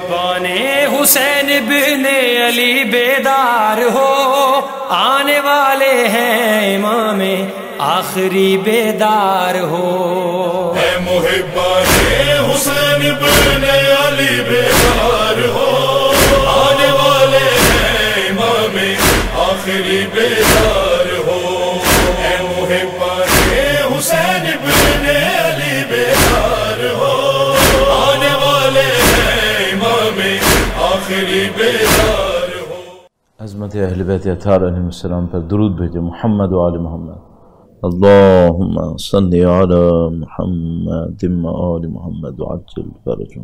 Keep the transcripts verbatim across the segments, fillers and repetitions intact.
محبان حسین بن علی بیدار ہو، آنے والے ہیں امام آخری بیدار ہو۔ اے محبان حسین بن علی بیدار ہو، آنے والے ہیں امام آخری بیدار ہو۔ اے محبان حسین بن علی بیدار ہو، آنے والے ہیں امام آخری بیدار ہو۔ عظمت اہل بیت اطہار علیہ السلام پر درود بھیجے، محمد و آل محمد۔ اللہم صلی علی محمد و آل محمد وعجل فرجهم۔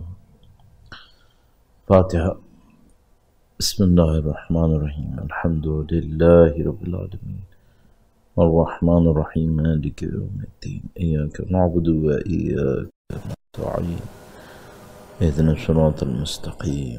فاتحہ۔ بسم اللہ الرحمن الرحیم، الحمد للہ رب العالمین، الرحمن الرحیم، مالک یوم الدین، ایاک نعبد و ایاک نستعین، اہدنا الصراط المستقیم،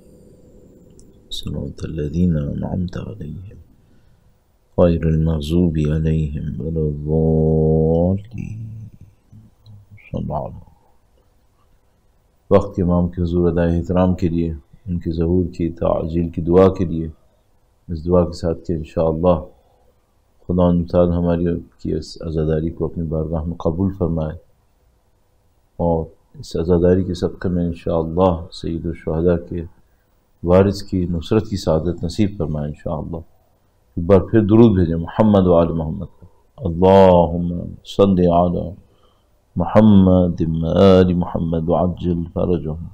صراط الذین انعمت علیہم غیر المغضوب علیہم ولا الضالین۔ صلی اللہ علیہ وسلم۔ وقت امام کے حضور ادائے احترام کے لیے، ان کے ظہور کی تعجیل کی دعا کے لیے، اس دعا کے ساتھ کہ انشاءاللہ خدا تعالی ہماری کی اس عزاداری کو اپنی بارگاہ میں قبول فرمائے، اور اس عزاداری کے صدقے میں انشاءاللہ سید الشہداء کے وارث کی نصرت کی سعادت نصیب فرمائے انشاءاللہ۔ ایک بار پھر درود بھیجیں محمد و آل محمد۔ اللہم صلی علی محمد و آل محمد وعجل فرجهم۔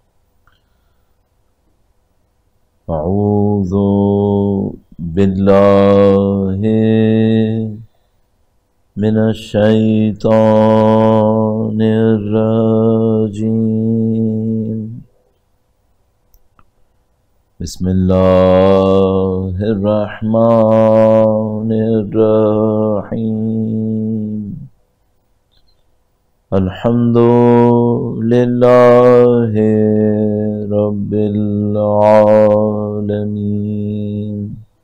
اعوذ باللہ من الشیطان الرجیم، بسم اللہ الرحمن الرحیم، الحمد للہ رب العالمین،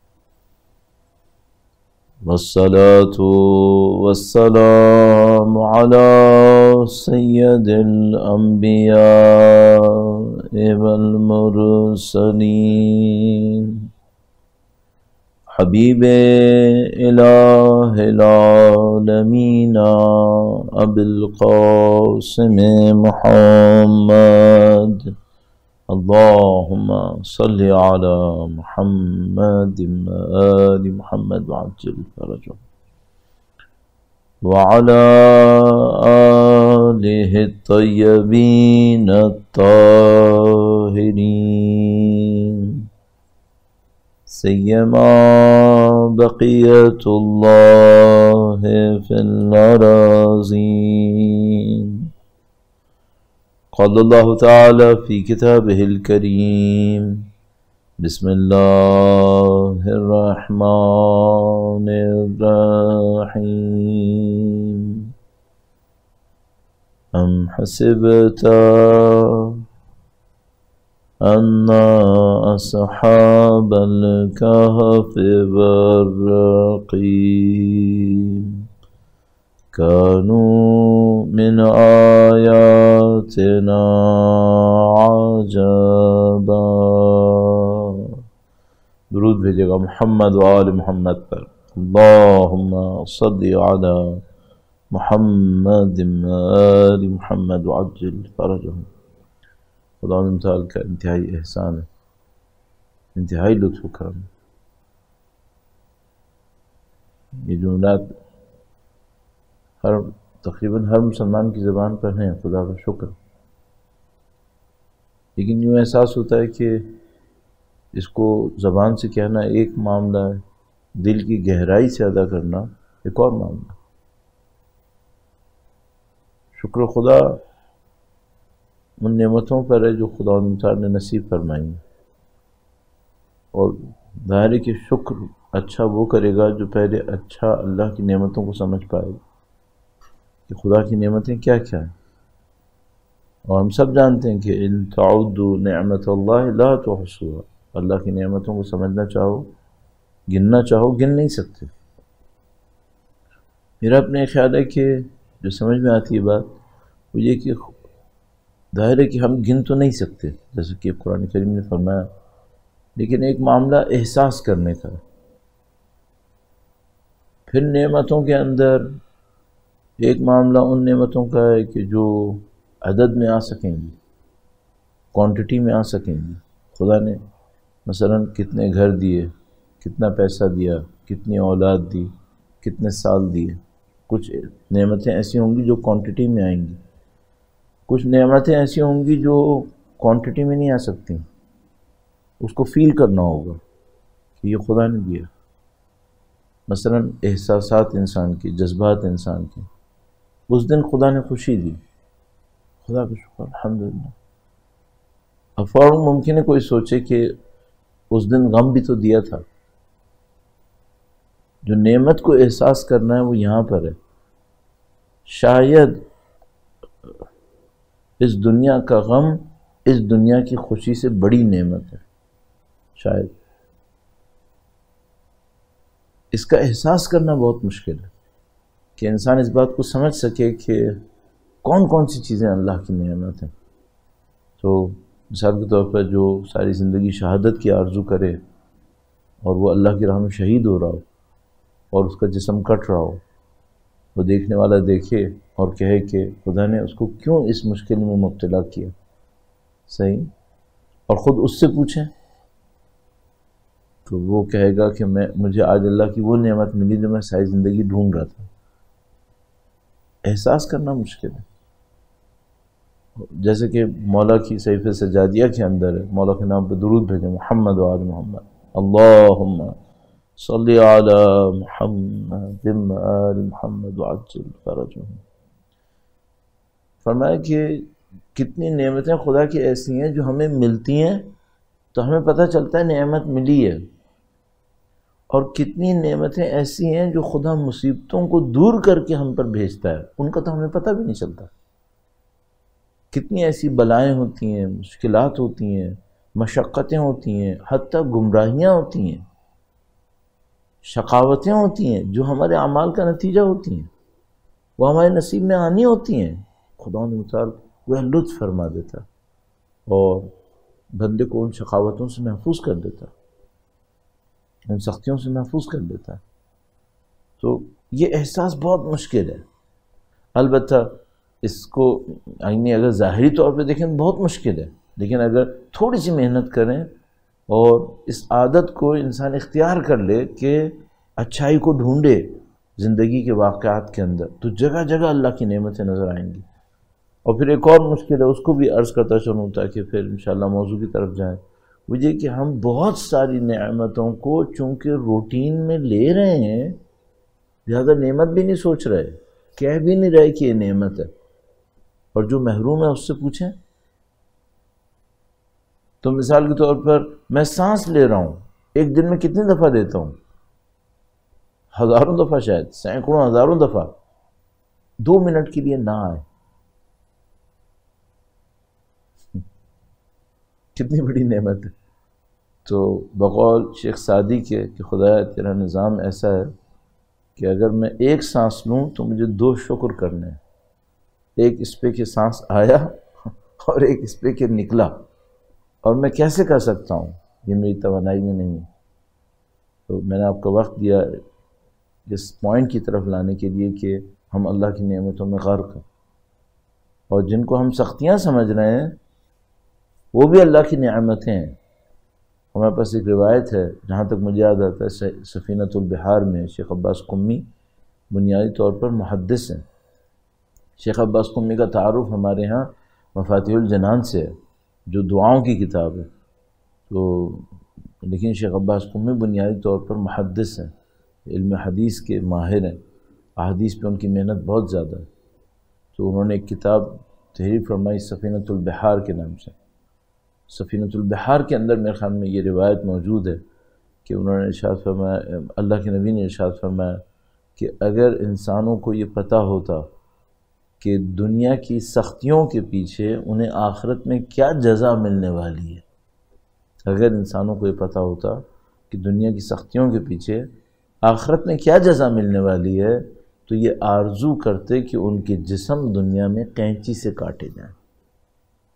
والصلاة والسلام على سید الانبیاء والمرسلین، حبیب الہ العالمین ابی القاسم محمد، اللہم صلی علی محمد و آل محمد وعجل فرجهم، وعلى آلہ الطیبین الطاہرین، سیما بقیت اللہ فی الأراضین۔ قال اللہ تعالی فی کتابہ الکریم، بسم اللہ الرحمن الرحیم، ام حسبت ان اصحاب الکہف والرقیم كانوا من آياتنا عجبا۔ درود بھیجے گا محمد و آل محمد پر۔ اللہم صلی علی محمد و آل محمد وعجل فرجهم۔ خدا تعالی کا انتہائی احسان ہے، انتہائی لطف و کرم۔ یہ جملات ہر تقریباً ہر مسلمان کی زبان پر ہیں، خدا کا شکر، لیکن یوں احساس ہوتا ہے کہ اس کو زبان سے کہنا ایک معاملہ ہے، دل کی گہرائی سے ادا کرنا ایک اور معاملہ۔ شکر خدا ان نعمتوں پر ہے جو خدا تعالی نے نصیب فرمائی، اور ظاہر ہے کہ شکر اچھا وہ کرے گا جو پہلے اچھا اللہ کی نعمتوں کو سمجھ پائے کہ خدا کی نعمتیں کیا کیا ہیں۔ اور ہم سب جانتے ہیں کہ ان تعدوا نعمت اللہ لا تحصوها، اللہ کی نعمتوں کو سمجھنا چاہو، گننا چاہو، گن نہیں سکتے۔ میرا اپنے خیال ہے کہ جو سمجھ میں آتی ہے بات وہ یہ کہ ظاہر ہے کہ ہم گن تو نہیں سکتے جیسے کہ قرآن کریم نے فرمایا، لیکن ایک معاملہ احساس کرنے کا ہے۔ پھر نعمتوں کے اندر ایک معاملہ ان نعمتوں کا ہے کہ جو عدد میں آ سکیں گی، کوانٹٹی میں آ سکیں گی۔ خدا نے مثلا کتنے گھر دیے، کتنا پیسہ دیا، کتنی اولاد دی، کتنے سال دیے۔ کچھ نعمتیں ایسی ہوں گی جو کوانٹٹی میں آئیں گی، کچھ نعمتیں ایسی ہوں گی جو کوانٹٹی میں نہیں آ سکتی، اس کو فیل کرنا ہوگا کہ یہ خدا نے دیا۔ مثلا احساسات انسان کی، جذبات انسان کی، اس دن خدا نے خوشی دی، خدا کا شکر الحمدللہ۔ اب فوراً ممکن ہے کوئی سوچے کہ اس دن غم بھی تو دیا تھا۔ جو نعمت کو احساس کرنا ہے وہ یہاں پر ہے۔ شاید اس دنیا کا غم اس دنیا کی خوشی سے بڑی نعمت ہے، شاید اس کا احساس کرنا بہت مشکل ہے کہ انسان اس بات کو سمجھ سکے کہ کون کون سی چیزیں اللہ کی نعمت ہیں۔ تو مثال کے طور پر جو ساری زندگی شہادت کی آرزو کرے اور وہ اللہ کی راہ میں شہید ہو رہا ہو اور اس کا جسم کٹ رہا ہو، وہ دیکھنے والا دیکھے اور کہے کہ خدا نے اس کو کیوں اس مشکل میں مبتلا کیا، صحیح، اور خود اس سے پوچھیں تو وہ کہے گا کہ میں مجھے آج اللہ کی وہ نعمت ملی جو میں ساری زندگی ڈھونڈ رہا تھا۔ احساس کرنا مشکل ہے۔ جیسے کہ مولا کی صحیفہ سجادیہ کے اندر ہے، مولا کے نام پہ درود بھیجیں، محمد و آل محمد، اللہم صلی علی محمد و آل محمد وعجل فرجہم۔ فرمایا کہ کتنی نعمتیں خدا کی ایسی ہیں جو ہمیں ملتی ہیں تو ہمیں پتہ چلتا ہے نعمت ملی ہے، اور کتنی نعمتیں ایسی ہیں جو خدا مصیبتوں کو دور کر کے ہم پر بھیجتا ہے، ان کا تو ہمیں پتہ بھی نہیں چلتا۔ کتنی ایسی بلائیں ہوتی ہیں، مشکلات ہوتی ہیں، مشقتیں ہوتی ہیں، حتیٰ گمراہیاں ہوتی ہیں، شقاوتیں ہوتی ہیں جو ہمارے اعمال کا نتیجہ ہوتی ہیں، وہ ہمارے نصیب میں آنی ہوتی ہیں۔ خدا نے متعال وہ لطف فرما دیتا اور بندے کو ان شقاوتوں سے محفوظ کر دیتا، ان سختیوں سے محفوظ کر دیتا۔ تو یہ احساس بہت مشکل ہے۔ البتہ اس کو آئینی اگر ظاہری طور پہ دیکھیں بہت مشکل ہے، لیکن اگر تھوڑی سی محنت کریں اور اس عادت کو انسان اختیار کر لے کہ اچھائی کو ڈھونڈے زندگی کے واقعات کے اندر، تو جگہ جگہ اللہ کی نعمتیں نظر آئیں گی۔ اور پھر ایک اور مشکل ہے، اس کو بھی عرض کرتا چلوں تاکہ پھر انشاءاللہ موضوع کی طرف جائیں، وہ یہ کہ ہم بہت ساری نعمتوں کو چونکہ روٹین میں لے رہے ہیں، لہذا نعمت بھی نہیں سوچ رہے، کہہ بھی نہیں رہے کہ یہ نعمت ہے، اور جو محروم ہے اس سے پوچھیں۔ تو مثال کے طور پر میں سانس لے رہا ہوں، ایک دن میں کتنی دفعہ دیتا ہوں؟ ہزاروں دفعہ، شاید سینکڑوں ہزاروں دفعہ۔ دو منٹ کے لیے نہ آئے، کتنی بڑی نعمت ہے۔ تو بقول شیخ سعدی کے کہ خدایا تیرا نظام ایسا ہے کہ اگر میں ایک سانس لوں تو مجھے دو شکر کرنے ہیں، ایک اس پہ کہ سانس آیا اور ایک اس پہ کہ نکلا، اور میں کیسے کر سکتا ہوں، یہ میری توانائی میں نہیں ہے۔ تو میں نے آپ کا وقت دیا اس پوائنٹ کی طرف لانے کے لیے کہ ہم اللہ کی نعمتوں میں غرق ہیں، اور جن کو ہم سختیاں سمجھ رہے ہیں وہ بھی اللہ کی نعمتیں ہیں۔ ہمارے پاس ایک روایت ہے، جہاں تک مجھے یاد آتا ہے، سفینۃ البحار میں شیخ عباس قمی بنیادی طور پر محدث ہیں۔ شیخ عباس قمی کا تعارف ہمارے ہاں مفاتیح الجنان سے ہے، جو دعاؤں کی کتاب ہے۔ تو لیکن شیخ عباس قمی بنیادی طور پر محدث ہیں، علم حدیث کے ماہر ہیں، احادیث پہ ان کی محنت بہت زیادہ ہے۔ تو انہوں نے ایک کتاب تحریر فرمائی سفینۃ البحار کے نام سے۔ سفینۃ البحار کے اندر میرے خیال میں یہ روایت موجود ہے کہ انہوں نے ارشاد فرمایا، اللہ کے نبی نے ارشاد فرمایا کہ اگر انسانوں کو یہ پتہ ہوتا کہ دنیا کی سختیوں کے پیچھے انہیں آخرت میں کیا جزا ملنے والی ہے، اگر انسانوں کو یہ پتہ ہوتا کہ دنیا کی سختیوں کے پیچھے آخرت میں کیا جزا ملنے والی ہے، تو یہ آرزو کرتے کہ ان کے جسم دنیا میں قینچی سے کاٹے جائیں۔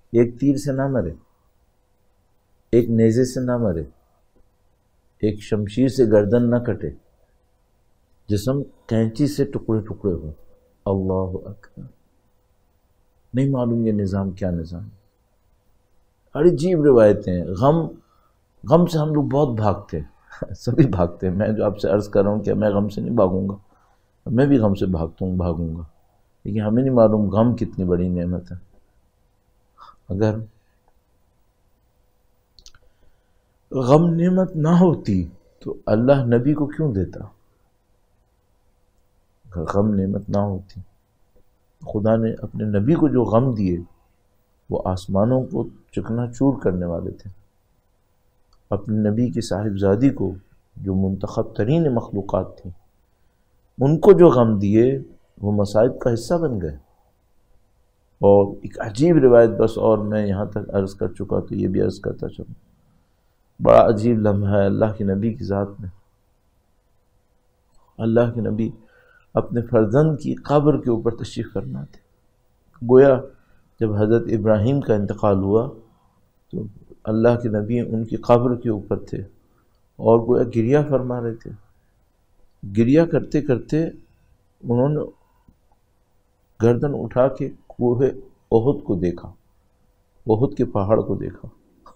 ایک تیر سے نہ مرے، ایک نیزے سے نہ مرے، ایک شمشیر سے گردن نہ کٹے، جسم کینچی سے ٹکڑے ٹکڑے ہو۔ اللہ اکبر! نہیں معلوم یہ نظام کیا نظام ہے۔ بڑی عجیب روایتیں ہیں۔ غم غم سے ہم لوگ بہت بھاگتے ہیں، سبھی بھاگتے ہیں۔ میں جو آپ سے عرض کر رہا ہوں کہ میں غم سے نہیں بھاگوں گا، میں بھی غم سے بھاگتا ہوں بھاگوں گا، لیکن ہمیں نہیں معلوم غم کتنی بڑی نعمت ہے۔ اگر غم نعمت نہ ہوتی تو اللہ نبی کو کیوں دیتا؟ اگر غم نعمت نہ ہوتی، خدا نے اپنے نبی کو جو غم دیے وہ آسمانوں کو چکنا چور کرنے والے تھے۔ اپنے نبی کی صاحبزادی کو جو منتخب ترین مخلوقات تھی، ان کو جو غم دیے وہ مصائب کا حصہ بن گئے۔ اور ایک عجیب روایت، بس اور میں یہاں تک عرض کر چکا تو یہ بھی عرض کرتا چلوں، بڑا عجیب لمحہ ہے اللہ کے نبی کی ذات میں۔ اللہ کے نبی اپنے فرزند کی قبر کے اوپر تشریف فرما تھے۔ گویا جب حضرت ابراہیم کا انتقال ہوا تو اللہ کے نبی ان کی قبر کے اوپر تھے اور گویا گریہ فرما رہے تھے۔ گریہ کرتے کرتے انہوں نے گردن اٹھا کے کوہ احد کو دیکھا، احد کے پہاڑ کو دیکھا۔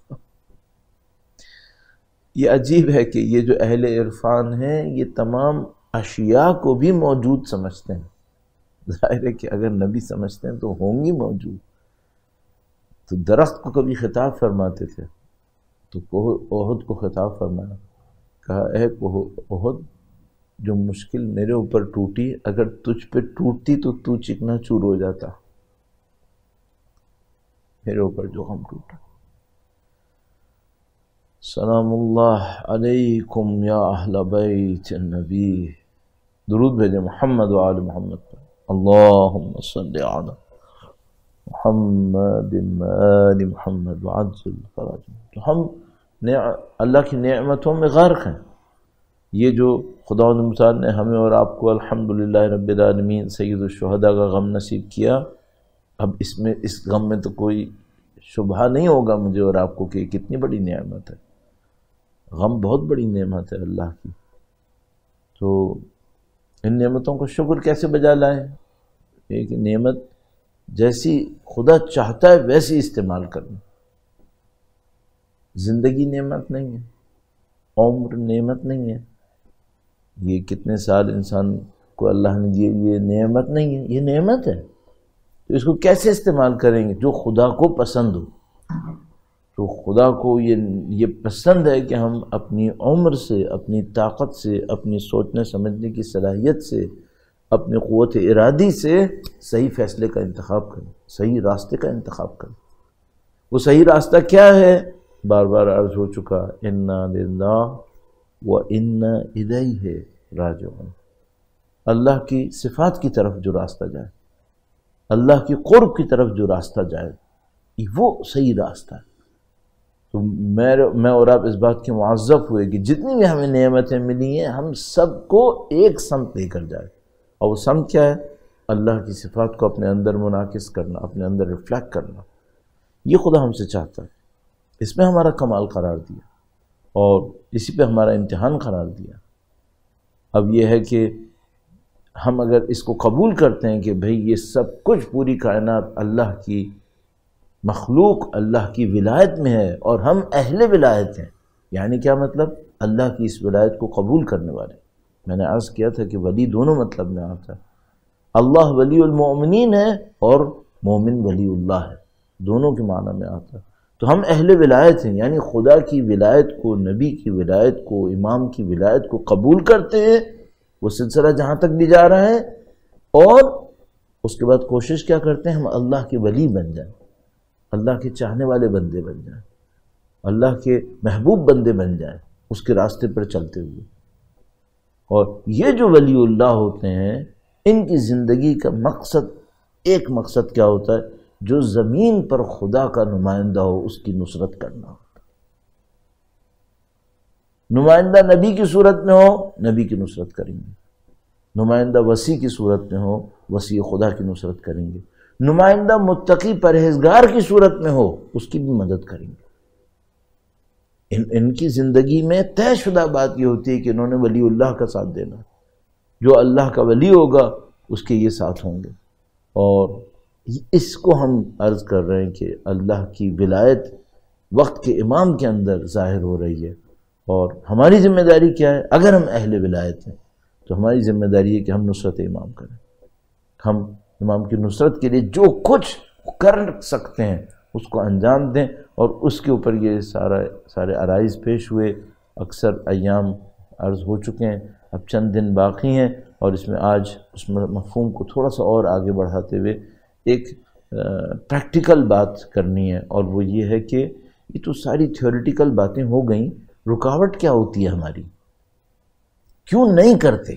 یہ عجیب ہے کہ یہ جو اہل عرفان ہیں یہ تمام اشیاء کو بھی موجود سمجھتے ہیں۔ ظاہر ہے کہ اگر نبی سمجھتے ہیں تو ہوں گی موجود۔ تو درخت کو کبھی خطاب فرماتے تھے تو کوہ احد کو خطاب فرمایا، کہا اے کوہ احد جو مشکل میرے اوپر ٹوٹی، اگر تجھ پہ ٹوٹتی تو تو چکنا چور ہو جاتا، میرے اوپر جو غم ٹوٹا۔ سلام اللہ علیکم یا اہل بیت النبی، درود بھیجے محمد و آل محمد پر، اللہم صلی علی محمد و آل محمد وعجل فرجہ۔ تو ہم اللہ کی نعمتوں میں غرق ہیں۔ یہ جو خداوند متعال نے ہمیں اور آپ کو الحمدللہ رب العالمین سید الشہداء کا غم نصیب کیا، اب اس میں اس غم میں تو کوئی شبہ نہیں ہوگا مجھے اور آپ کو کہ کتنی بڑی نعمت ہے۔ غم بہت بڑی نعمت ہے اللہ کی۔ تو ان نعمتوں کو شکر کیسے بجا لائیں؟ ایک نعمت جیسی خدا چاہتا ہے ویسی استعمال کرنا۔ زندگی نعمت نہیں ہے، عمر نعمت نہیں ہے، یہ کتنے سال انسان کو اللہ نے دیے یہ نعمت نہیں ہے، یہ نعمت ہے۔ تو اس کو کیسے استعمال کریں گے؟ جو خدا کو پسند ہو۔ تو خدا کو یہ یہ پسند ہے کہ ہم اپنی عمر سے، اپنی طاقت سے، اپنی سوچنے سمجھنے کی صلاحیت سے، اپنی قوت ارادی سے صحیح فیصلے کا انتخاب کریں، صحیح راستے کا انتخاب کریں۔ وہ صحیح راستہ کیا ہے؟ بار بار عرض ہو چکا، انا للہ و انا الیہ راجعون۔ اللہ کی صفات کی طرف جو راستہ جائے، اللہ کی قرب کی طرف جو راستہ جائے، وہ صحیح راستہ ہے۔ تو میں میں اور آپ اس بات کے معذب ہوئے کہ جتنی بھی ہمیں نعمتیں ملی ہیں ہم سب کو ایک سمت لے کر جائے، اور وہ سمت کیا ہے؟ اللہ کی صفات کو اپنے اندر منعکس کرنا، اپنے اندر ریفلیکٹ کرنا۔ یہ خدا ہم سے چاہتا ہے، اس میں ہمارا کمال قرار دیا اور اسی پہ ہمارا امتحان قرار دیا۔ اب یہ ہے کہ ہم اگر اس کو قبول کرتے ہیں کہ بھئی یہ سب کچھ پوری کائنات اللہ کی مخلوق اللہ کی ولایت میں ہے اور ہم اہل ولایت ہیں، یعنی کیا مطلب؟ اللہ کی اس ولایت کو قبول کرنے والے۔ میں نے عرض کیا تھا کہ ولی دونوں مطلب میں آتا ہے، اللہ ولی المؤمنین ہے اور مومن ولی اللہ ہے، دونوں کے معنی میں آتا ہے۔ تو ہم اہل ولایت ہیں، یعنی خدا کی ولایت کو، نبی کی ولایت کو، امام کی ولایت کو قبول کرتے ہیں، وہ سلسلہ جہاں تک بھی جا رہا ہے، اور اس کے بعد کوشش کیا کرتے ہیں؟ ہم اللہ کے ولی بن جائیں، اللہ کے چاہنے والے بندے بن جائیں، اللہ کے محبوب بندے بن جائیں، اس کے راستے پر چلتے ہوئے۔ اور یہ جو ولی اللہ ہوتے ہیں ان کی زندگی کا مقصد، ایک مقصد کیا ہوتا ہے؟ جو زمین پر خدا کا نمائندہ ہو اس کی نصرت کرنا ہوتا ہے۔ نمائندہ نبی کی صورت میں ہو، نبی کی نصرت کریں گے، نمائندہ وسیع کی صورت میں ہو، وسیع خدا کی نصرت کریں گے، نمائندہ متقی پرہیزگار کی صورت میں ہو اس کی بھی مدد کریں گے۔ ان ان کی زندگی میں طے شدہ بات یہ ہوتی ہے کہ انہوں نے ولی اللہ کا ساتھ دینا، جو اللہ کا ولی ہوگا اس کے یہ ساتھ ہوں گے۔ اور اس کو ہم عرض کر رہے ہیں کہ اللہ کی ولایت وقت کے امام کے اندر ظاہر ہو رہی ہے، اور ہماری ذمہ داری کیا ہے؟ اگر ہم اہل ولایت ہیں تو ہماری ذمہ داری ہے کہ ہم نصرت امام کریں، ہم امام کی نصرت کے لیے جو کچھ کر سکتے ہیں اس کو انجام دیں، اور اس کے اوپر یہ سارا سارے عرائض پیش ہوئے، اکثر ایام عرض ہو چکے ہیں، اب چند دن باقی ہیں، اور اس میں آج اس مفہوم کو تھوڑا سا اور آگے بڑھاتے ہوئے ایک پریکٹیکل بات کرنی ہے، اور وہ یہ ہے کہ یہ تو ساری تھیوریٹیکل باتیں ہو گئیں، رکاوٹ کیا ہوتی ہے ہماری؟ کیوں نہیں کرتے؟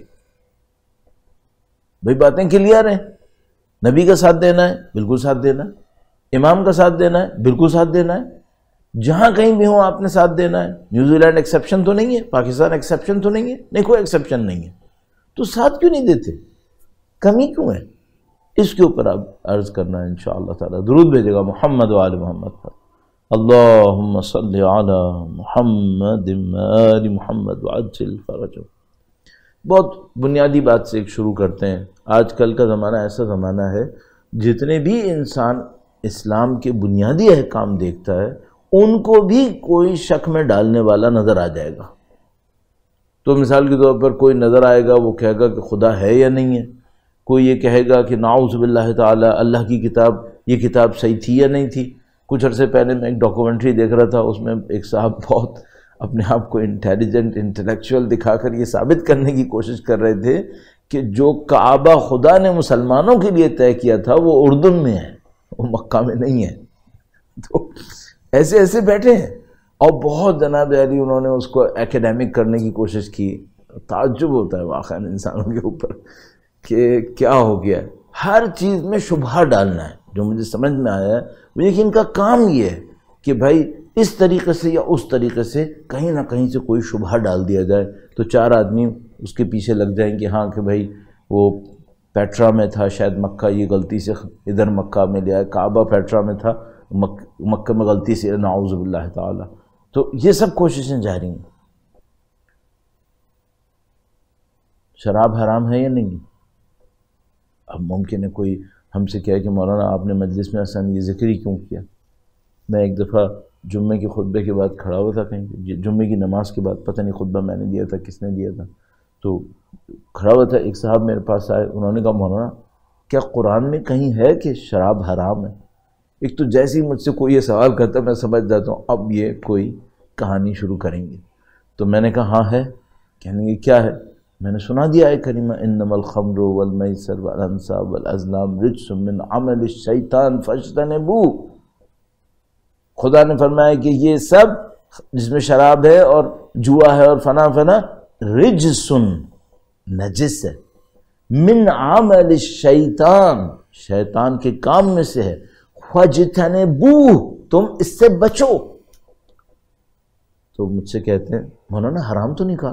بھئی باتیں کلیئر ہیں، نبی کا ساتھ دینا ہے بالکل ساتھ دینا ہے، امام کا ساتھ دینا ہے بالکل ساتھ دینا ہے، جہاں کہیں بھی ہوں آپ نے ساتھ دینا ہے۔ نیوزی لینڈ ایکسیپشن تو نہیں ہے، پاکستان ایکسیپشن تو نہیں ہے، نہیں کوئی ایکسیپشن نہیں ہے، تو ساتھ کیوں نہیں دیتے؟ کمی کیوں ہے؟ اس کے اوپر آپ عرض کرنا ہے انشاءاللہ تعالی۔ درود بھیجے گا محمد و آل محمد پر، اللہم صلی علی محمد آل محمد وعجل فرجہ۔ بہت بنیادی بات سے ایک شروع کرتے ہیں۔ آج کل کا زمانہ ایسا زمانہ ہے جتنے بھی انسان اسلام کے بنیادی احکام دیکھتا ہے ان کو بھی کوئی شک میں ڈالنے والا نظر آ جائے گا۔ تو مثال کے طور پر کوئی نظر آئے گا، وہ کہے گا کہ خدا ہے یا نہیں ہے، کوئی یہ کہے گا کہ نعوذ باللہ تعالی اللہ کی کتاب، یہ کتاب صحیح تھی یا نہیں تھی۔ کچھ عرصے پہلے میں ایک ڈاکومنٹری دیکھ رہا تھا، اس میں ایک صاحب بہت اپنے آپ کو انٹیلیجنٹ انٹلیکچوئل دکھا کر یہ ثابت کرنے کی کوشش کر رہے تھے کہ جو کعبہ خدا نے مسلمانوں کے لیے طے کیا تھا وہ اردن میں ہے، وہ مکہ میں نہیں ہے۔ تو ایسے ایسے بیٹھے ہیں، اور بہت جناب علی انہوں نے اس کو ایکیڈیمک کرنے کی کوشش کی۔ تعجب ہوتا ہے واقعا انسانوں کے اوپر کہ کیا ہو گیا ہے، ہر چیز میں شبہہ ڈالنا ہے۔ جو مجھے سمجھ میں آیا ہے وہ یہ کہ ان کا کام یہ ہے کہ بھائی اس طریقے سے یا اس طریقے سے کہیں نہ کہیں سے کوئی شبہہ ڈال دیا جائے، تو چار آدمی اس کے پیچھے لگ جائیں کہ ہاں کہ بھائی وہ پیٹرا میں تھا، شاید مکہ یہ غلطی سے ادھر مکہ میں لیا ہے، کعبہ پیٹرا میں تھا، مکہ میں غلطی سے، نعوذ باللہ تعالی۔ تو یہ سب کوششیں جاری ہیں۔ شراب حرام ہے یا نہیں؟ اب ممکن ہے کوئی ہم سے کہے کہ مولانا آپ نے مجلس میں اصلا یہ ذکر ہی کیوں کیا؟ میں ایک دفعہ جمعے کے خطبے کے بعد کھڑا ہوا تھا کہیں، جمعے کی نماز کے بعد، پتہ نہیں خطبہ میں نے دیا تھا کس نے دیا تھا، تو کھڑا ہوا تھا، ایک صاحب میرے پاس آئے، انہوں نے کہا مولانا کیا قرآن میں کہیں ہے کہ شراب حرام ہے؟ ایک تو جیسے ہی مجھ سے کوئی یہ سوال کرتا میں سمجھ جاتا ہوں اب یہ کوئی کہانی شروع کریں گے۔ تو میں نے کہا ہاں ہے۔ کہنے گے کیا ہے؟ میں نے سنا دیا ہے کریمہ انما الخمر والمیسر والانصاب والازلام رجس من عمل الشیطان فاجتنبوہ۔ خدا نے فرمایا کہ یہ سب جس میں شراب ہے اور جوا ہے اور فنا فنا رجسن نجس ہے، من عمل الشیطان شیطان کے کام میں سے ہے، فاجتنبوہ تم اس سے بچو۔ تو مجھ سے کہتے ہیں مولانا حرام تو نہیں کہا؟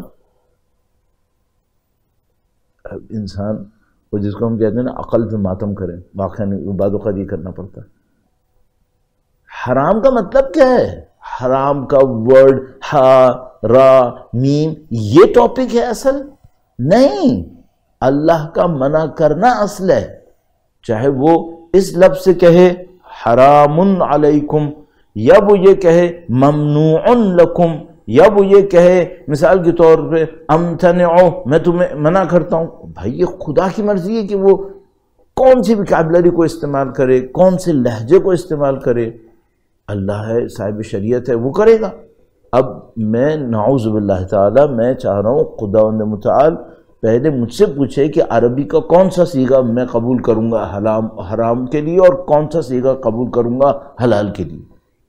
اب انسان وہ جس کو ہم کہتے ہیں نا عقل پہ ماتم کریں، واقعہ نہیں، بعض اوقات یہ کرنا پڑتا ہے۔ حرام کا مطلب کیا ہے؟ حرام کا ورڈ ہا را میم یہ ٹاپک ہے اصل نہیں، اللہ کا منع کرنا اصل ہے۔ چاہے وہ اس لفظ سے کہے حرام علیکم، یا وہ یہ کہے ممنوع لکم، یا وہ یہ کہے مثال کے طور پہ امتنعو میں تمہیں منع کرتا ہوں۔ بھائی یہ خدا کی مرضی ہے کہ وہ کون سی وکیبلری کو استعمال کرے، کون سے لہجے کو استعمال کرے، اللہ ہے صاحب شریعت ہے، وہ کرے گا۔ اب میں نعوذ باللہ تعالی میں چاہ رہا ہوں خداوند متعال پہلے مجھ سے پوچھے کہ عربی کا کون سا صیغہ میں قبول کروں گا حرام حرام کے لیے اور کون سا صیغہ قبول کروں گا حلال کے لیے۔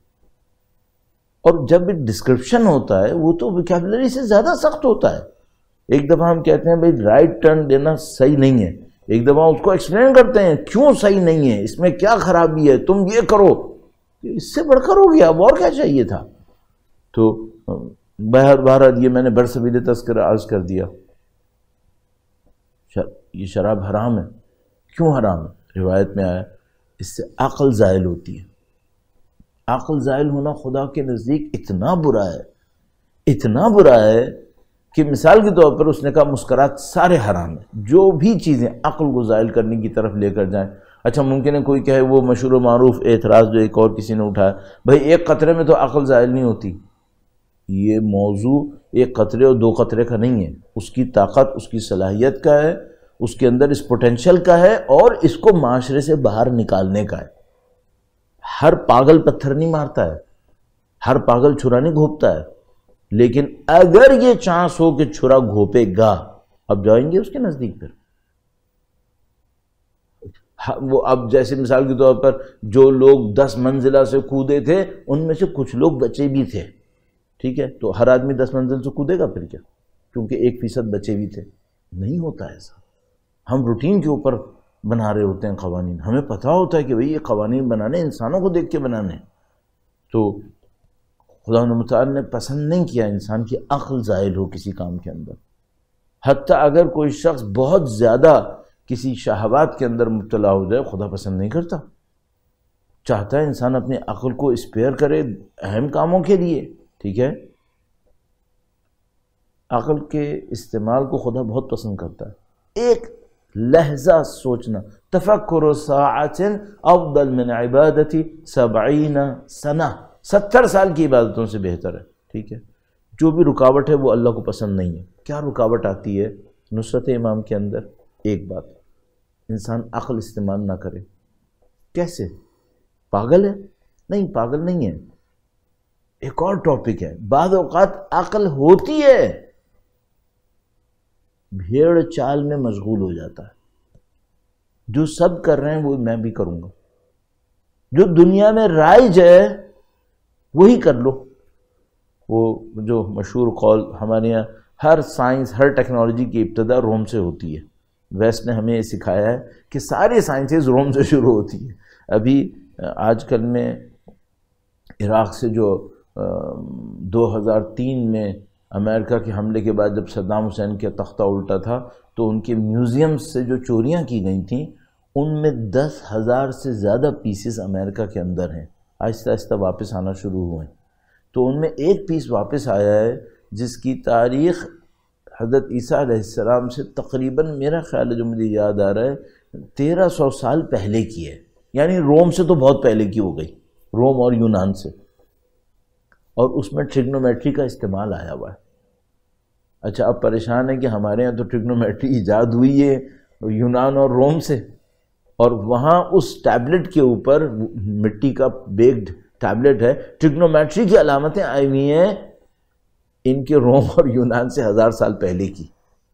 اور جب ڈسکرپشن ہوتا ہے وہ تو ویکیبلری سے زیادہ سخت ہوتا ہے۔ ایک دفعہ ہم کہتے ہیں بھائی رائٹ ٹرن دینا صحیح نہیں ہے، ایک دفعہ اس کو ایکسپلین کرتے ہیں کیوں صحیح نہیں ہے، اس میں کیا خرابی ہے، تم یہ کرو، اس سے بڑھ کر ہو گیا، اب اور کیا چاہیے تھا۔ تو بہر بہرحال یہ میں نے برصغیر تذکرہ عرض کر دیا۔ یہ شراب حرام ہے، کیوں حرام ہے؟ روایت میں آیا اس سے عقل زائل ہوتی ہے. عقل زائل ہونا خدا کے نزدیک اتنا برا ہے، اتنا برا ہے کہ مثال کے طور پر اس نے کہا مسکرات سارے حرام ہیں. جو بھی چیزیں عقل کو زائل کرنے کی طرف لے کر جائیں. اچھا ممکن ہے کوئی کہے وہ مشہور و معروف اعتراض جو ایک اور کسی نے اٹھایا، بھائی ایک قطرے میں تو عقل زائل نہیں ہوتی. یہ موضوع ایک قطرے اور دو قطرے کا نہیں ہے، اس کی طاقت، اس کی صلاحیت کا ہے، اس کے اندر اس پوٹینشل کا ہے، اور اس کو معاشرے سے باہر نکالنے کا ہے. ہر پاگل پتھر نہیں مارتا ہے، ہر پاگل چھرا نہیں گھوپتا ہے، لیکن اگر یہ چانس ہو کہ چھرا گھوپے گا، اب جائیں گے اس کے نزدیک. پھر وہ اب جیسے مثال کے طور پر جو لوگ دس منزلہ سے کودے تھے ان میں سے کچھ لوگ بچے بھی تھے، ٹھیک ہے، تو ہر آدمی دس منزل سے کودے گا پھر کیا؟ کیونکہ ایک فیصد بچے بھی تھے. نہیں ہوتا ایسا. ہم روٹین کے اوپر بنا رہے ہوتے ہیں قوانین، ہمیں پتہ ہوتا ہے کہ بھئی یہ قوانین بنانے انسانوں کو دیکھ کے بنانے. تو خدا متعال نے پسند نہیں کیا انسان کی عقل زائل ہو کسی کام کے اندر. حتیٰ اگر کوئی شخص بہت زیادہ کسی شہوات کے اندر مبتلا ہو جائے، خدا پسند نہیں کرتا. چاہتا ہے انسان اپنی عقل کو اسپیئر کرے اہم کاموں کے لیے، ٹھیک ہے. عقل کے استعمال کو خدا بہت پسند کرتا ہے. ایک لحظہ سوچنا، تفکر ساعت افضل من عبادت سبعین سنہ، ستر سال کی عبادتوں سے بہتر ہے، ٹھیک ہے. جو بھی رکاوٹ ہے وہ اللہ کو پسند نہیں ہے. کیا رکاوٹ آتی ہے نصرت امام کے اندر؟ ایک بات، انسان عقل استعمال نہ کرے. کیسے؟ پاگل ہے؟ نہیں، پاگل نہیں ہے. ایک اور ٹاپک ہے، بعض اوقات عقل ہوتی ہے، بھیڑ چال میں مشغول ہو جاتا ہے. جو سب کر رہے ہیں وہ میں بھی کروں گا، جو دنیا میں رائج ہے وہی کر لو. وہ جو مشہور قول ہمارے یہاں، ہر سائنس، ہر ٹیکنالوجی کی ابتدا روم سے ہوتی ہے. ویسٹ نے ہمیں یہ سکھایا ہے کہ ساری سائنسز روم سے شروع ہوتی ہیں. ابھی آج کل میں عراق سے جو دو ہزار تین میں امریکہ کے حملے کے بعد جب صدام حسین کا تختہ الٹا تھا تو ان کے میوزیم سے جو چوریاں کی گئی تھیں ان میں دس ہزار سے زیادہ پیسز امریکہ کے اندر ہیں. آہستہ آہستہ واپس آنا شروع ہوئے. تو ان میں ایک پیس واپس آیا ہے جس کی تاریخ حضرت عیسیٰ علیہ السلام سے تقریباً، میرا خیال ہے جو مجھے یاد آ رہا ہے، تیرہ سو سال پہلے کی ہے. یعنی روم سے تو بہت پہلے کی ہو گئی، روم اور یونان سے. اور اس میں ٹریگنومیٹری کا استعمال آیا ہوا ہے. اچھا اب پریشان ہے کہ ہمارے یہاں تو ٹریگنومیٹری ایجاد ہوئی ہے یونان اور روم سے، اور وہاں اس ٹیبلٹ کے اوپر مٹی کا بیکڈ ٹیبلٹ ہے، ٹریگنومیٹری کی علامتیں آئی ہوئی ہیں ان کے روم اور یونان سے ہزار سال پہلے کی.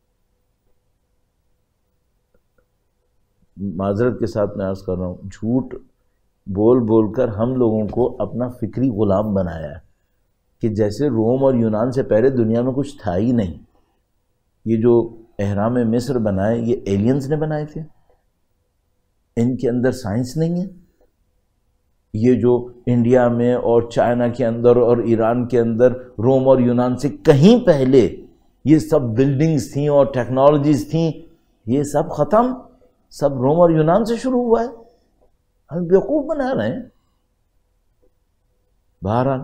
معذرت کے ساتھ میں عرض کر رہا ہوں، جھوٹ بول بول کر ہم لوگوں کو اپنا فکری غلام بنایا ہے کہ جیسے روم اور یونان سے پہلے دنیا میں کچھ تھا ہی نہیں. یہ جو اہرام مصر بنائے یہ ایلینز نے بنائے تھے، ان کے اندر سائنس نہیں ہے. یہ جو انڈیا میں اور چائنا کے اندر اور ایران کے اندر روم اور یونان سے کہیں پہلے یہ سب بلڈنگز تھیں اور ٹیکنالوجیز تھیں، یہ سب ختم، سب روم اور یونان سے شروع ہوا ہے. ہم بیوقوف بنا رہے ہیں. بہرحال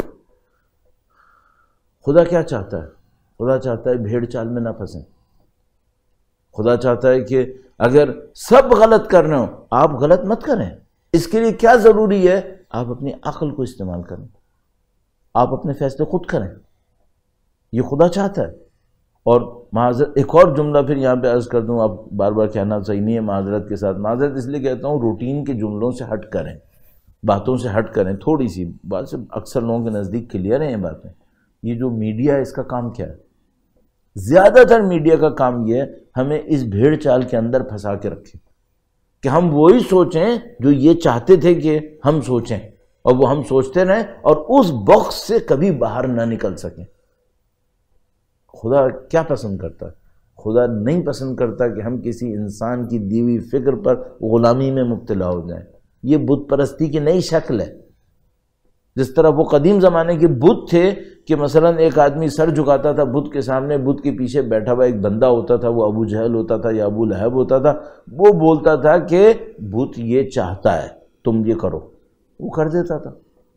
خدا کیا چاہتا ہے؟ خدا چاہتا ہے بھیڑ چال میں نہ پھنسیں. خدا چاہتا ہے کہ اگر سب غلط کر رہے ہوں آپ غلط مت کریں. اس کے لیے کیا ضروری ہے؟ آپ اپنی عقل کو استعمال کریں، آپ اپنے فیصلے خود کریں. یہ خدا چاہتا ہے. اور معذرت، ایک اور جملہ پھر یہاں پہ عرض کر دوں، آپ بار بار کہنا صحیح نہیں ہے، معذرت کے ساتھ معذرت اس لیے کہتا ہوں، روٹین کے جملوں سے ہٹ کریں، باتوں سے ہٹ کریں، تھوڑی سی بات سے اکثر لوگوں کے نزدیک کلیئر ہیں یہ باتیں. یہ جو میڈیا ہے اس کا کام کیا ہے؟ زیادہ تر میڈیا کا کام یہ ہے ہمیں اس بھیڑ چال کے اندر پھنسا کے رکھے کہ ہم وہی سوچیں جو یہ چاہتے تھے کہ ہم سوچیں، اور وہ ہم سوچتے رہیں اور اس باکس سے کبھی باہر نہ نکل سکیں. خدا کیا پسند کرتا ہے؟ خدا نہیں پسند کرتا کہ ہم کسی انسان کی دی ہوئی فکر پر غلامی میں مبتلا ہو جائیں. یہ بت پرستی کی نئی شکل ہے. جس طرح وہ قدیم زمانے کے بت تھے کہ مثلا ایک آدمی سر جھکاتا تھا بت کے سامنے، بت کے پیچھے بیٹھا ہوا ایک بندہ ہوتا تھا، وہ ابو جہل ہوتا تھا یا ابو لہب ہوتا تھا، وہ بولتا تھا کہ بت یہ چاہتا ہے تم یہ کرو، وہ کر دیتا تھا۔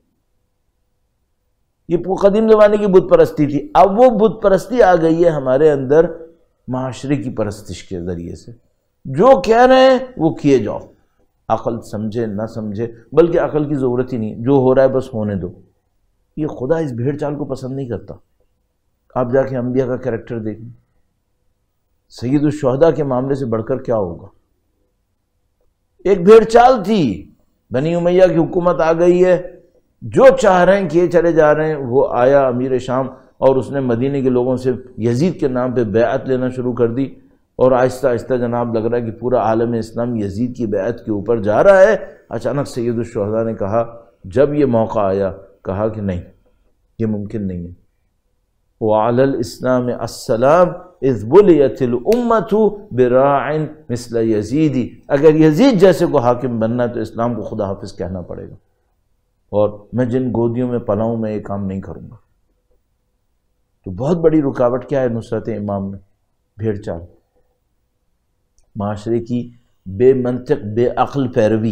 یہ قدیم زمانے کی بت پرستی تھی۔ اب وہ بت پرستی آ گئی ہے ہمارے اندر معاشرے کی پرستش کے ذریعے سے، جو کہہ رہے ہیں وہ کیے جاؤ، عقل سمجھے نہ سمجھے، بلکہ عقل کی ضرورت ہی نہیں، جو ہو رہا ہے بس ہونے دو۔ یہ خدا اس بھیڑ چال کو پسند نہیں کرتا۔ آپ جا کے انبیاء کا کریکٹر دیکھیں، سید الشہداء کے معاملے سے بڑھ کر کیا ہوگا؟ ایک بھیڑ چال تھی، بنی امیہ کی حکومت آ گئی ہے، جو چاہ رہے ہیں کیے چلے جا رہے ہیں۔ وہ آیا امیر شام اور اس نے مدینے کے لوگوں سے یزید کے نام پہ بیعت لینا شروع کر دی، اور آہستہ آہستہ جناب لگ رہا ہے کہ پورا عالم اسلام یزید کی بیعت کے اوپر جا رہا ہے۔ اچانک سید الشہداء نے کہا، جب یہ موقع آیا، کہا کہ نہیں، یہ ممکن نہیں ہے۔ وعلی الاسلام السلام اذ بلیت الامت براع مثل یزیدی، اگر یزید جیسے کو حاکم بننا ہے تو اسلام کو خدا حافظ کہنا پڑے گا، اور میں جن گودیوں میں پلا ہوں میں یہ کام نہیں کروں گا۔ تو بہت بڑی رکاوٹ کیا ہے نصرت امام میں؟ بھیڑ چال، معاشرے کی بے منطق بے عقل پیروی۔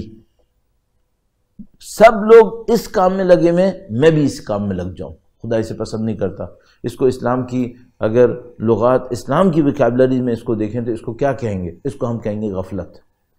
سب لوگ اس کام میں لگے میں میں بھی اس کام میں لگ جاؤں، خدا اسے پسند نہیں کرتا۔ اس کو اسلام کی اگر لغات اسلام کی ویکیبلری میں اس کو دیکھیں تو اس کو کیا کہیں گے؟ اس کو ہم کہیں گے غفلت،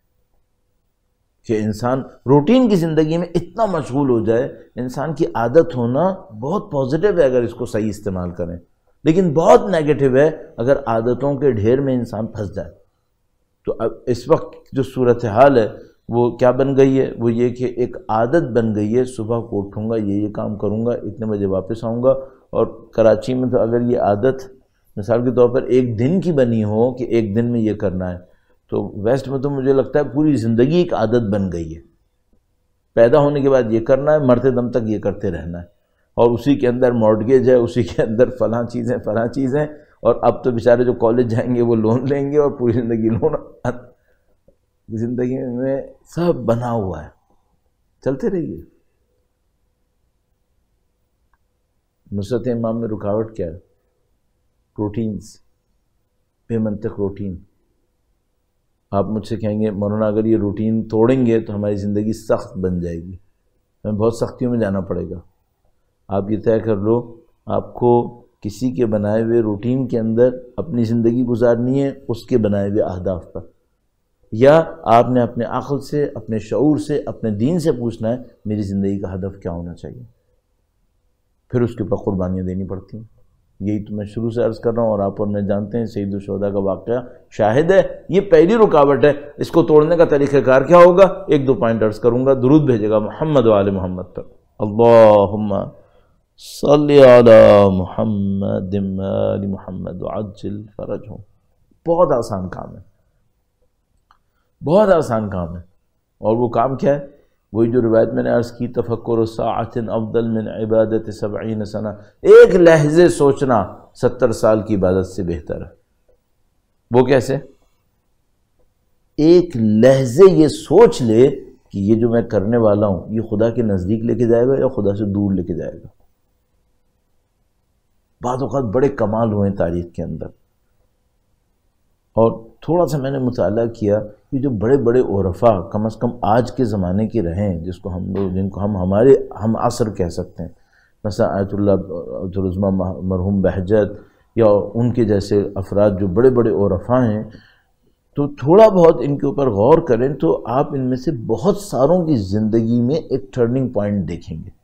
کہ انسان روٹین کی زندگی میں اتنا مشغول ہو جائے۔ انسان کی عادت ہونا بہت پازیٹیو ہے اگر اس کو صحیح استعمال کریں، لیکن بہت نیگیٹو ہے اگر عادتوں کے ڈھیر میں انسان پھنس جائے۔ تو اب اس وقت جو صورتحال ہے وہ کیا بن گئی ہے؟ وہ یہ کہ ایک عادت بن گئی ہے، صبح کو اٹھوں گا یہ یہ کام کروں گا، اتنے بجے واپس آؤں گا۔ اور کراچی میں تو اگر یہ عادت مثال کے طور پر ایک دن کی بنی ہو کہ ایک دن میں یہ کرنا ہے، تو ویسٹ میں تو مجھے لگتا ہے پوری زندگی ایک عادت بن گئی ہے۔ پیدا ہونے کے بعد یہ کرنا ہے، مرتے دم تک یہ کرتے رہنا ہے، اور اسی کے اندر مارٹگیج ہے، اسی کے اندر فلاں چیزیں فلاں چیزیں، اور اب تو بیچارے جو کالج جائیں گے وہ لون لیں گے، اور پوری زندگی لون، زندگی میں سب بنا ہوا ہے۔ چلتے رہیے۔ نصرت امام میں رکاوٹ کیا ہے؟ روٹینز، بے منطق روٹین۔ آپ مجھ سے کہیں گے مولانا اگر یہ روٹین توڑیں گے تو ہماری زندگی سخت بن جائے گی، ہمیں بہت سختیوں میں جانا پڑے گا۔ آپ یہ طے کر لو آپ کو کسی کے بنائے ہوئے روٹین کے اندر اپنی زندگی گزارنی ہے، اس کے بنائے ہوئے اہداف پر، یا آپ نے اپنے عقل سے، اپنے شعور سے، اپنے دین سے پوچھنا ہے میری زندگی کا ہدف کیا ہونا چاہیے، پھر اس کے اوپر قربانیاں دینی پڑتی ہیں۔ یہی تو میں شروع سے عرض کر رہا ہوں، اور آپ اور میں جانتے ہیں سید الشہداء کا واقعہ شاہد ہے۔ یہ پہلی رکاوٹ ہے، اس کو توڑنے کا طریقہ کار کیا ہوگا؟ ایک دو پوائنٹ عرض کروں گا، درود بھیجے گا محمد و آل محمد پر، اللہم صلی علی محمد آل محمد وعجل فرجہم۔ بہت آسان کام ہے، بہت آسان کام ہے، اور وہ کام کیا ہے؟ وہی جو روایت میں نے عرض کی، تفکر ساعت افضل من عبادت سبعین سنہ، ایک لحظے سوچنا ستر سال کی عبادت سے بہتر ہے۔ وہ کیسے؟ ایک لحظے یہ سوچ لے کہ یہ جو میں کرنے والا ہوں یہ خدا کے نزدیک لے کے جائے گا یا خدا سے دور لے کے جائے گا۔ بعض اوقات بڑے کمال ہوئے ہیں تاریخ کے اندر، اور تھوڑا سا میں نے مطالعہ کیا کہ جو بڑے بڑے عرفاء کم از کم آج کے زمانے کے رہے ہیں، جس کو ہم لوگ جن کو ہم ہمارے ہم عصر کہہ سکتے ہیں، مثلا آیت اللہ عبدالعظمہ مرحوم بہجت یا ان کے جیسے افراد جو بڑے بڑے عرفاء ہیں، تو تھوڑا بہت ان کے اوپر غور کریں تو آپ ان میں سے بہت ساروں کی زندگی میں ایک ٹرننگ پوائنٹ دیکھیں گے۔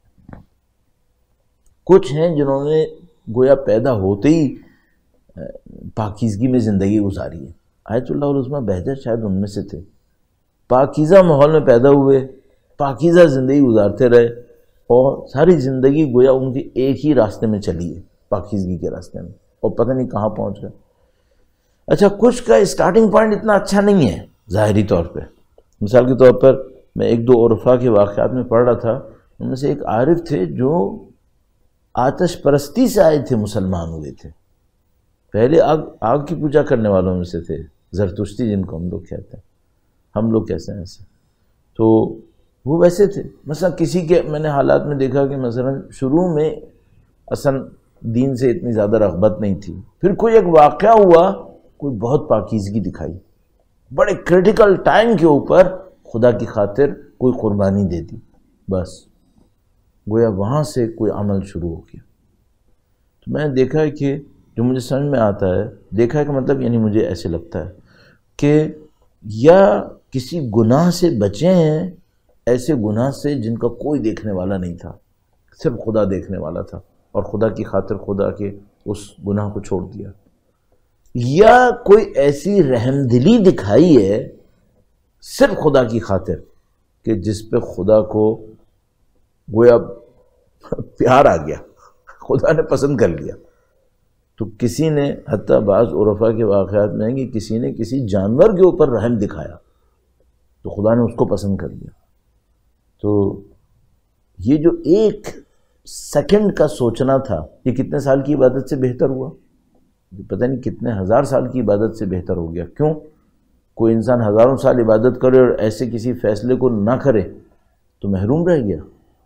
کچھ ہیں جنہوں نے گویا پیدا ہوتے ہی پاکیزگی میں زندگی گزاری ہے۔ آیت اللہ عظمہ بہجت شاید ان میں سے تھے، پاکیزہ ماحول میں پیدا ہوئے، پاکیزہ زندگی گزارتے رہے، اور ساری زندگی گویا ان کی ایک ہی راستے میں چلی ہے، پاکیزگی کے راستے میں، اور پتہ نہیں کہاں پہنچ گئے۔ اچھا، کچھ کا اسٹارٹنگ پوائنٹ اتنا اچھا نہیں ہے ظاہری طور پہ۔ مثال کے طور پر میں ایک دو عرفاء کے واقعات میں پڑھ رہا تھا، ان میں سے ایک عارف تھے جو آتش پرستی سے آئے تھے، مسلمان ہوئے تھے، پہلے آگ آگ کی پوجا کرنے والوں میں سے تھے، زرتشتی جن کو ہم لوگ کہتے ہیں، ہم لوگ کیسے ہیں ایسے۔ تو وہ ویسے تھے. مثلا کسی کے میں نے حالات میں دیکھا کہ مثلا شروع میں اصلا دین سے اتنی زیادہ رغبت نہیں تھی، پھر کوئی ایک واقعہ ہوا، کوئی بہت پاکیزگی دکھائی، بڑے کریٹیکل ٹائم کے اوپر خدا کی خاطر کوئی قربانی دے دی، بس گویا وہاں سے کوئی عمل شروع ہو گیا. تو میں نے دیکھا ہے کہ جو مجھے سمجھ میں آتا ہے، دیکھا ہے کہ مطلب یعنی مجھے ایسے لگتا ہے کہ یا کسی گناہ سے بچے ہیں، ایسے گناہ سے جن کا کوئی دیکھنے والا نہیں تھا، صرف خدا دیکھنے والا تھا، اور خدا کی خاطر خدا کے اس گناہ کو چھوڑ دیا، یا کوئی ایسی رحم دلی دکھائی ہے صرف خدا کی خاطر کہ جس پہ خدا کو گویا پیار آ گیا، خدا نے پسند کر لیا. تو کسی نے حتیٰ بعض عرفا کے واقعات میں ہے کہ کسی نے کسی جانور کے اوپر رحم دکھایا تو خدا نے اس کو پسند کر لیا. تو یہ جو ایک سیکنڈ کا سوچنا تھا، یہ کتنے سال کی عبادت سے بہتر ہوا، پتہ نہیں کتنے ہزار سال کی عبادت سے بہتر ہو گیا. کیوں؟ کوئی انسان ہزاروں سال عبادت کرے اور ایسے کسی فیصلے کو نہ کرے تو محروم رہ گیا.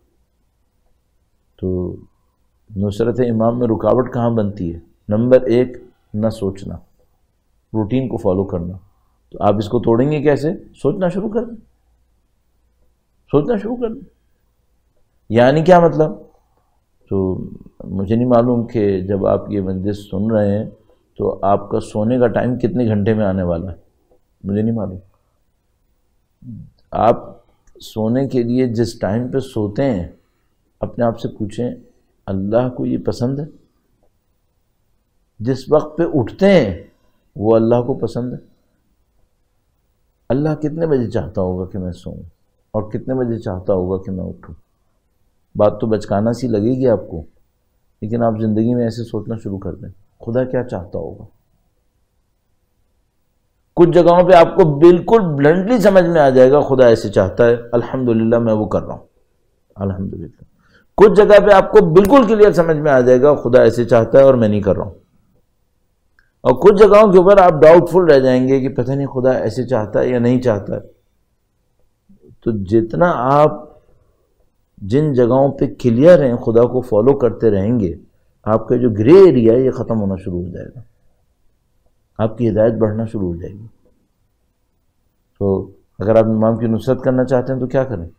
تو نصرت امام میں رکاوٹ کہاں بنتی ہے؟ نمبر ایک، نہ سوچنا، روٹین کو فالو کرنا. تو آپ اس کو توڑیں گے کیسے؟ سوچنا شروع کر دیں، سوچنا شروع کر دیں. یعنی کیا مطلب؟ تو مجھے نہیں معلوم کہ جب آپ یہ مجلس سن رہے ہیں تو آپ کا سونے کا ٹائم کتنے گھنٹے میں آنے والا ہے، مجھے نہیں معلوم. آپ سونے کے لیے جس ٹائم پہ سوتے ہیں اپنے آپ سے پوچھیں اللہ کو یہ پسند ہے؟ جس وقت پہ اٹھتے ہیں وہ اللہ کو پسند ہے؟ اللہ کتنے بجے چاہتا ہوگا کہ میں سوؤں اور کتنے بجے چاہتا ہوگا کہ میں اٹھوں؟ بات تو بچکانا سی لگے گی آپ کو، لیکن آپ زندگی میں ایسے سوچنا شروع کر دیں خدا کیا چاہتا ہوگا. کچھ جگہوں پہ آپ کو بالکل بلنٹلی سمجھ میں آ جائے گا خدا ایسے چاہتا ہے، الحمدللہ میں وہ کر رہا ہوں، الحمدللہ. کچھ جگہ پہ آپ کو بالکل کلیئر سمجھ میں آ جائے گا خدا ایسے چاہتا ہے اور میں نہیں کر رہا ہوں. اور کچھ جگہوں کے اوپر آپ ڈاؤٹ فل رہ جائیں گے کہ پتہ نہیں خدا ایسے چاہتا ہے یا نہیں چاہتا ہے. تو جتنا آپ جن جگہوں پہ کلیئر ہیں خدا کو فالو کرتے رہیں گے، آپ کا جو گرے ایریا ہے یہ ختم ہونا شروع ہو جائے گا، آپ کی ہدایت بڑھنا شروع ہو جائے گی. تو اگر آپ امام کی نصرت کرنا چاہتے ہیں تو کیا کریں؟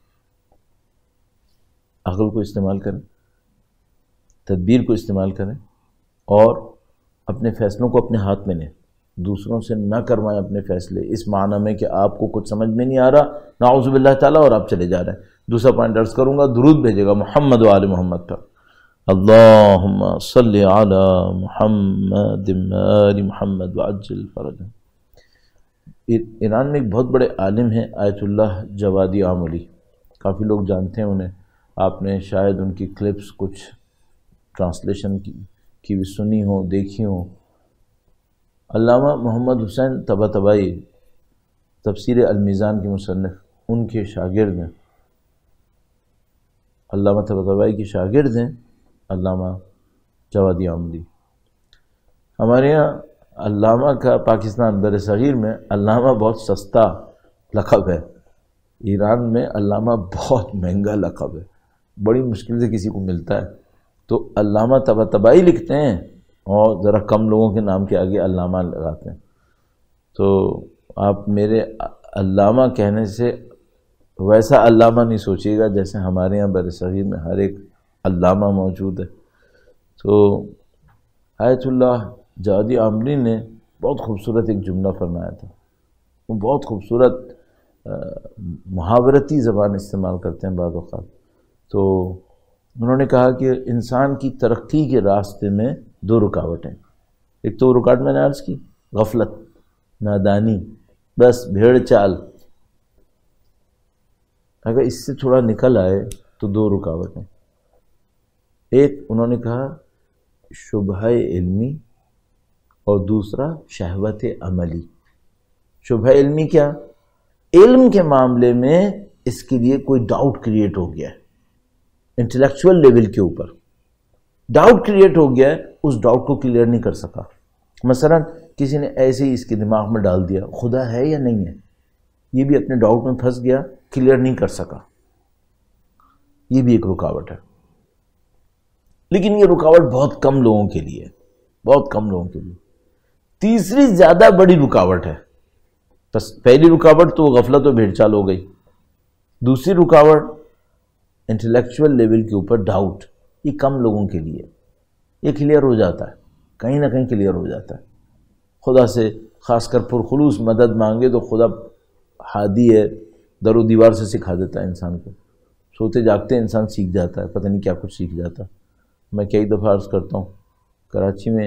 عقل کو استعمال کریں، تدبیر کو استعمال کریں، اور اپنے فیصلوں کو اپنے ہاتھ میں لیں. دوسروں سے نہ کروائیں اپنے فیصلے اس معنی میں کہ آپ کو کچھ سمجھ میں نہیں آ رہا نعوذ باللہ تعالیٰ اور آپ چلے جا رہے ہیں. دوسرا پوائنٹ عرض کروں گا، درود بھیجے گا محمد و آل محمد پر. اللہم صلی علی محمد آل محمد وعجل فرجہ. ایران میں ایک بہت بڑے عالم ہیں آیت اللہ جوادی آملی، کافی لوگ جانتے ہیں انہیں، آپ نے شاید ان کی کلپس کچھ ٹرانسلیشن کی کی بھی سنی ہو، دیکھی ہو. علامہ محمد حسین طباطبائی تفسیر المیزان کے مصنف، ان کے شاگرد ہیں، علامہ طباطبائی کے شاگرد ہیں علامہ جوادی آملی. ہمارے یہاں علامہ کا پاکستان بر صغیر میں علامہ بہت سستا لقب ہے، ایران میں علامہ بہت مہنگا لقب ہے، بڑی مشکل سے کسی کو ملتا ہے. تو علامہ طباطبائی لکھتے ہیں اور ذرا کم لوگوں کے نام کے آگے علامہ لگاتے ہیں. تو آپ میرے علامہ کہنے سے ویسا علامہ نہیں سوچیے گا جیسے ہمارے یہاں بر صغیر میں ہر ایک علامہ موجود ہے. تو آیت اللہ جوادی آملی نے بہت خوبصورت ایک جملہ فرمایا تھا. وہ بہت خوبصورت محاورتی زبان استعمال کرتے ہیں بعض اوقات. تو انہوں نے کہا کہ انسان کی ترقی کے راستے میں دو رکاوٹیں. ایک تو رکاوٹ میں نے عرض کی غفلت، نادانی، بس بھیڑ چال. اگر اس سے تھوڑا نکل آئے تو دو رکاوٹیں. ایک انہوں نے کہا شبہ علمی اور دوسرا شہوت عملی. شبہ علمی کیا؟ علم کے معاملے میں اس کے لیے کوئی ڈاؤٹ کریٹ ہو گیا ہے، انٹلیکچول لیول کے اوپر ڈاؤٹ کریٹ ہو گیا ہے، اس ڈاؤٹ کو کلیئر نہیں کر سکا. مثلا کسی نے ایسے ہی اس کے دماغ میں ڈال دیا خدا ہے یا نہیں ہے، یہ بھی اپنے ڈاؤٹ میں پھنس گیا، کلیئر نہیں کر سکا. یہ بھی ایک رکاوٹ ہے، لیکن یہ رکاوٹ بہت کم لوگوں کے لیے، بہت کم لوگوں کے لیے۔ تیسری زیادہ بڑی رکاوٹ ہے، بس پہلی رکاوٹ تو غفلت و بھیڑ چال ہو گئی، دوسری رکاوٹ انٹلیکچوئل لیول کے اوپر ڈاؤٹ، یہ کم لوگوں کے لیے، یہ کلیئر ہو جاتا ہے، کہیں نہ کہیں کلیئر ہو جاتا ہے۔ خدا سے خاص کر پرخلوص مدد مانگے تو خدا ہادی ہے، در و دیوار سے سکھا دیتا ہے انسان کو، سوتے جاگتے انسان سیکھ جاتا ہے، پتہ نہیں کیا کچھ سیکھ جاتا ہے۔ میں کئی دفعہ عرض کرتا ہوں، کراچی میں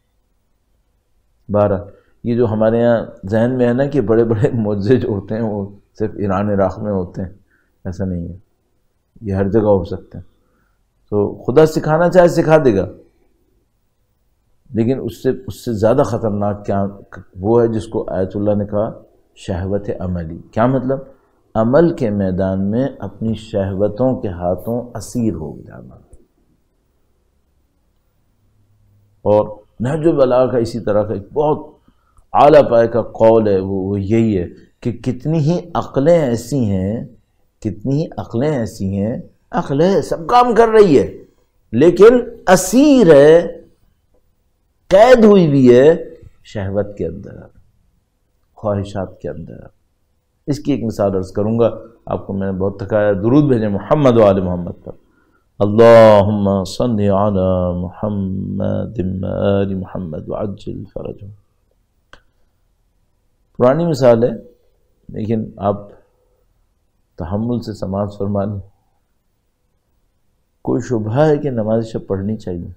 بارہ یہ جو ہمارے یہاں ذہن میں ہے نا کہ بڑے بڑے معجزے جو ہوتے ہیں وہ صرف ایران عراق میں ہوتے ہیں، ایسا نہیں ہے، یہ ہر جگہ ہو سکتے ہیں۔ تو خدا سکھانا چاہے سکھا دے گا، لیکن اس سے اس سے زیادہ خطرناک کیا وہ ہے جس کو آیت اللہ نے کہا شہوت عملی۔ کیا مطلب؟ عمل کے میدان میں اپنی شہوتوں کے ہاتھوں اسیر ہو جانا۔ اور نہج البلاغہ کا اسی طرح کا ایک بہت اعلیٰ پائے کا قول ہے، وہ وہ یہی ہے کہ کتنی ہی عقلیں ایسی ہیں، کتنی ہی عقلیں ایسی ہیں، عقل ہے سب کام کر رہی ہے لیکن اسیر ہے، قید ہوئی بھی ہے شہوت کے اندر، خواہشات کے اندر۔ اس کی ایک مثال عرض کروں گا آپ کو، میں نے بہت تھکایا۔ درود بھیجیں محمد و آل محمد پر، اللہم صلی علی محمد آل محمد وعجل فرجہم۔ پرانی مثال ہے لیکن آپ تحمل سے سماعت فرما لیں۔ کوئی شبہ ہے کہ نماز شب پڑھنی چاہیے؟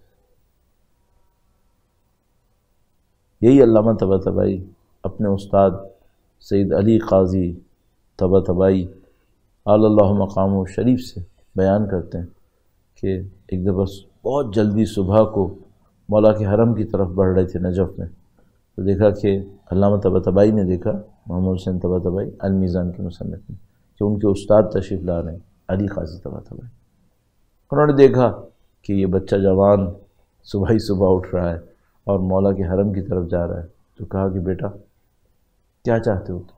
یہی علامہ طباطبائی اپنے استاد سید علی قاضی طباطبائی اعلی اللہ مقامہ شریف سے بیان کرتے ہیں کہ ایک دفعہ بہت جلدی صبح کو مولا کے حرم کی طرف بڑھ رہے تھے نجف میں، تو دیکھا کہ علامہ طباطبائی نے دیکھا، محمد حسین طباطبائی المیزان کے مصنف میں، کہ ان کے استاد تشریف لا رہے ہیں علی قاضی طباطبائی۔ انہوں نے دیکھا کہ یہ بچہ جوان صبح ہی صبح اٹھ رہا ہے اور مولا کے حرم کی طرف جا رہا ہے، تو کہا کہ بیٹا کیا چاہتے ہو؟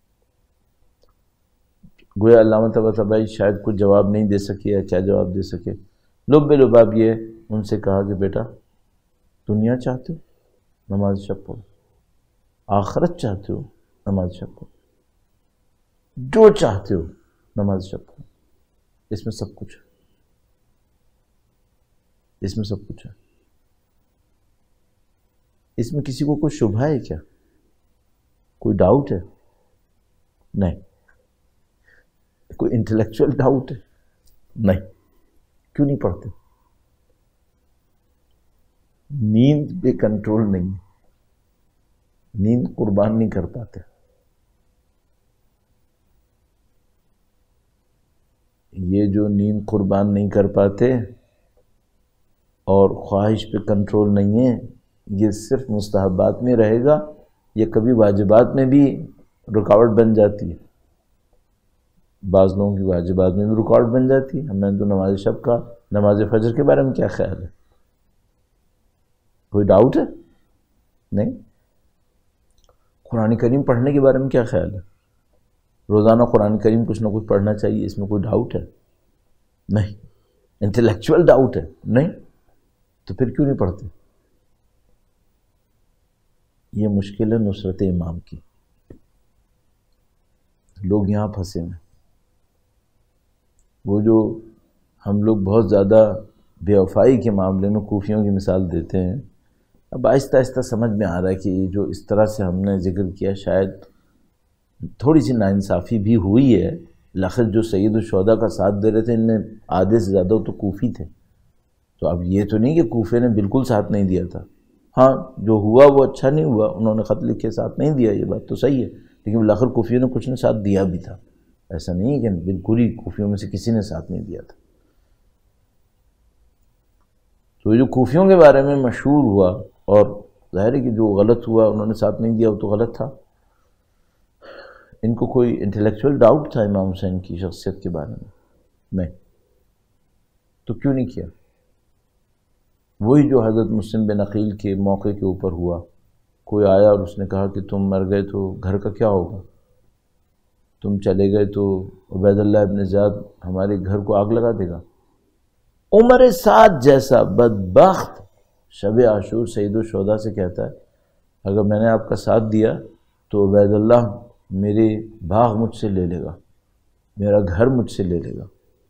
گویا علامہ طباطبائی شاید کچھ جواب نہیں دے سکے یا کیا جواب دے سکے، لب لباب یہ ان سے کہا کہ بیٹا دنیا چاہتے ہو نماز شب پڑھو، آخرت چاہتے ہو نماز شب پڑھو، جو چاہتے ہو نماز شب پڑھو، اس میں سب کچھ ہے، اس میں سب کچھ ہے۔ اس میں کسی کو کوئی شبہ ہے کیا؟ کوئی ڈاؤٹ ہے؟ نہیں۔ کوئی انٹلیکچوئل ڈاؤٹ ہے؟ نہیں۔ کیوں نہیں پڑھتے؟ نیند پہ کنٹرول نہیں ہے، نیند قربان نہیں کر پاتے۔ یہ جو نیند قربان نہیں کر پاتے اور خواہش پہ کنٹرول نہیں ہے، یہ صرف مستحبات میں رہے گا، یہ کبھی واجبات میں بھی رکاوٹ بن جاتی ہے۔ بعض لوگوں کی واجبات میں بھی رکاوٹ بن جاتی ہے۔ میں نے تو نماز شب کا، نماز فجر کے بارے میں کیا خیال ہے؟ کوئی ڈاؤٹ ہے؟ نہیں۔ قرآن کریم پڑھنے کے بارے میں کیا خیال ہے؟ روزانہ قرآن کریم کچھ نہ کچھ پڑھنا چاہیے، اس میں کوئی ڈاؤٹ ہے؟ نہیں۔ انٹلیکچوئل ڈاؤٹ ہے؟ نہیں۔ تو پھر کیوں نہیں پڑھتے؟ یہ مشکل ہے نصرت امام کی، لوگ یہاں پھنسے ہیں۔ وہ جو ہم لوگ بہت زیادہ بے وفائی کے معاملے میں کوفیوں کی مثال دیتے ہیں، اب آہستہ آہستہ سمجھ میں آ رہا ہے کہ یہ جو اس طرح سے ہم نے ذکر کیا شاید تھوڑی سی ناانصافی بھی ہوئی ہے۔ لخت جو سید الشہداء کا ساتھ دے رہے تھے ان میں آدھے سے زیادہ تو کوفی تھے، تو اب یہ تو نہیں کہ کوفے نے بالکل ساتھ نہیں دیا تھا۔ ہاں جو ہوا وہ اچھا نہیں ہوا، انہوں نے خط لکھ کے ساتھ نہیں دیا، یہ بات تو صحیح ہے، لیکن بالآخر کوفیوں نے کچھ نے ساتھ دیا بھی تھا، ایسا نہیں کہ بالکل ہی کوفیوں میں سے کسی نے ساتھ نہیں دیا تھا۔ تو یہ جو کوفیوں کے بارے میں مشہور ہوا، اور ظاہر ہے کہ جو غلط ہوا انہوں نے ساتھ نہیں دیا وہ تو غلط تھا۔ ان کو کوئی انٹلیکچوئل ڈاؤٹ تھا امام حسین کی شخصیت کے بارے میں؟ نہیں۔ تو کیوں نہیں کیا؟ وہی جو حضرت مسلم بن عقیل کے موقع کے اوپر ہوا، کوئی آیا اور اس نے کہا کہ تم مر گئے تو گھر کا کیا ہوگا؟ تم چلے گئے تو عبید اللہ ابن زیاد ہمارے گھر کو آگ لگا دے گا۔ عمر سعد جیسا بدبخت شب عاشور سید الشہداء سے کہتا ہے اگر میں نے آپ کا ساتھ دیا تو عبید اللہ میرے باغ مجھ سے لے لے گا، میرا گھر مجھ سے لے لے گا۔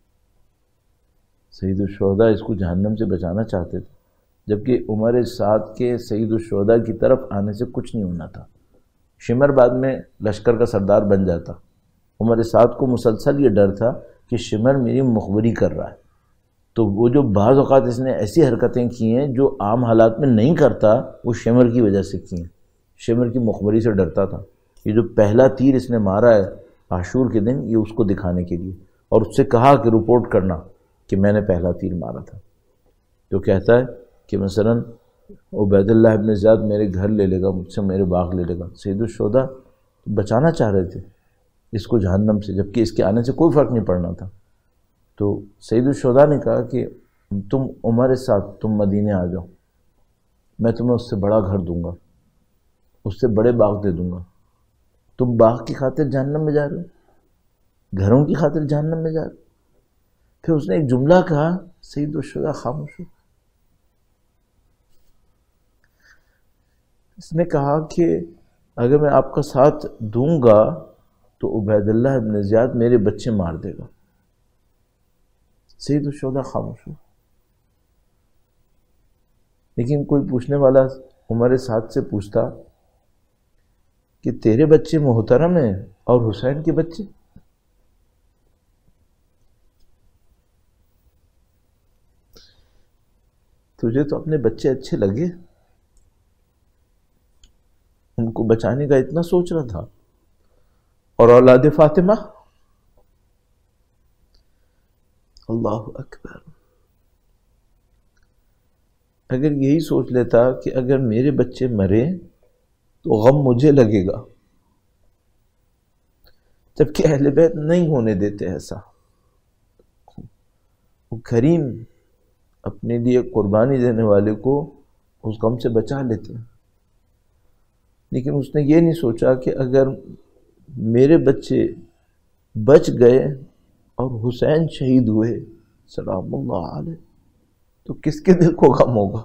سید الشہداء اس کو جہنم سے بچانا چاہتے تھے، جبکہ عمر سعد کے سید الشہداء کی طرف آنے سے کچھ نہیں ہونا تھا۔ شمر بعد میں لشکر کا سردار بن جاتا، عمر سعد کو مسلسل یہ ڈر تھا کہ شمر میری مخبری کر رہا ہے، تو وہ جو بعض اوقات اس نے ایسی حرکتیں کی ہیں جو عام حالات میں نہیں کرتا، وہ شمر کی وجہ سے کی ہیں۔ شمر کی مخبری سے ڈرتا تھا۔ یہ جو پہلا تیر اس نے مارا ہے عاشور کے دن، یہ اس کو دکھانے کے لیے، اور اس سے کہا کہ رپورٹ کرنا کہ میں نے پہلا تیر مارا تھا۔ تو کہتا ہے کہ مثلا عبید اللہ ابن زیاد میرے گھر لے لے گا، مجھ سے میرے باغ لے لے گا۔ سید الشہداء بچانا چاہ رہے تھے اس کو جہنم سے، جبکہ اس کے آنے سے کوئی فرق نہیں پڑنا تھا۔ تو سید الشہداء نے کہا کہ تم عمر ساتھ تم مدینے آ جاؤ، میں تمہیں اس سے بڑا گھر دوں گا، اس سے بڑے باغ دے دوں گا۔ تم باغ کی خاطر جہنم میں جا رہے ہو، گھروں کی خاطر جہنم میں جا رہے ہو۔ پھر اس نے ایک جملہ کہا، سید الشہداء خاموش ہو۔ اس نے کہا کہ اگر میں آپ کا ساتھ دوں گا تو عبید اللہ ابن زیاد میرے بچے مار دے گا۔ سید الشہداء خاموش ہو۔ لیکن کوئی پوچھنے والا عمر سعد سے پوچھتا کہ تیرے بچے محترم ہیں اور حسین کے بچے؟ تجھے تو اپنے بچے اچھے لگے، ان کو بچانے کا اتنا سوچ رہا تھا، اور اولاد فاطمہ؟ اللہ اکبر۔ اگر یہی سوچ لیتا کہ اگر میرے بچے مرے تو غم مجھے لگے گا، جبکہ اہل بیت نہیں ہونے دیتے ایسا۔ وہ کریم اپنے لیے قربانی دینے والے کو اس غم سے بچا لیتے ہیں، لیکن اس نے یہ نہیں سوچا کہ اگر میرے بچے بچ گئے اور حسین شہید ہوئے سلام اللہ علیہ تو کس کے دل کو غم ہوگا۔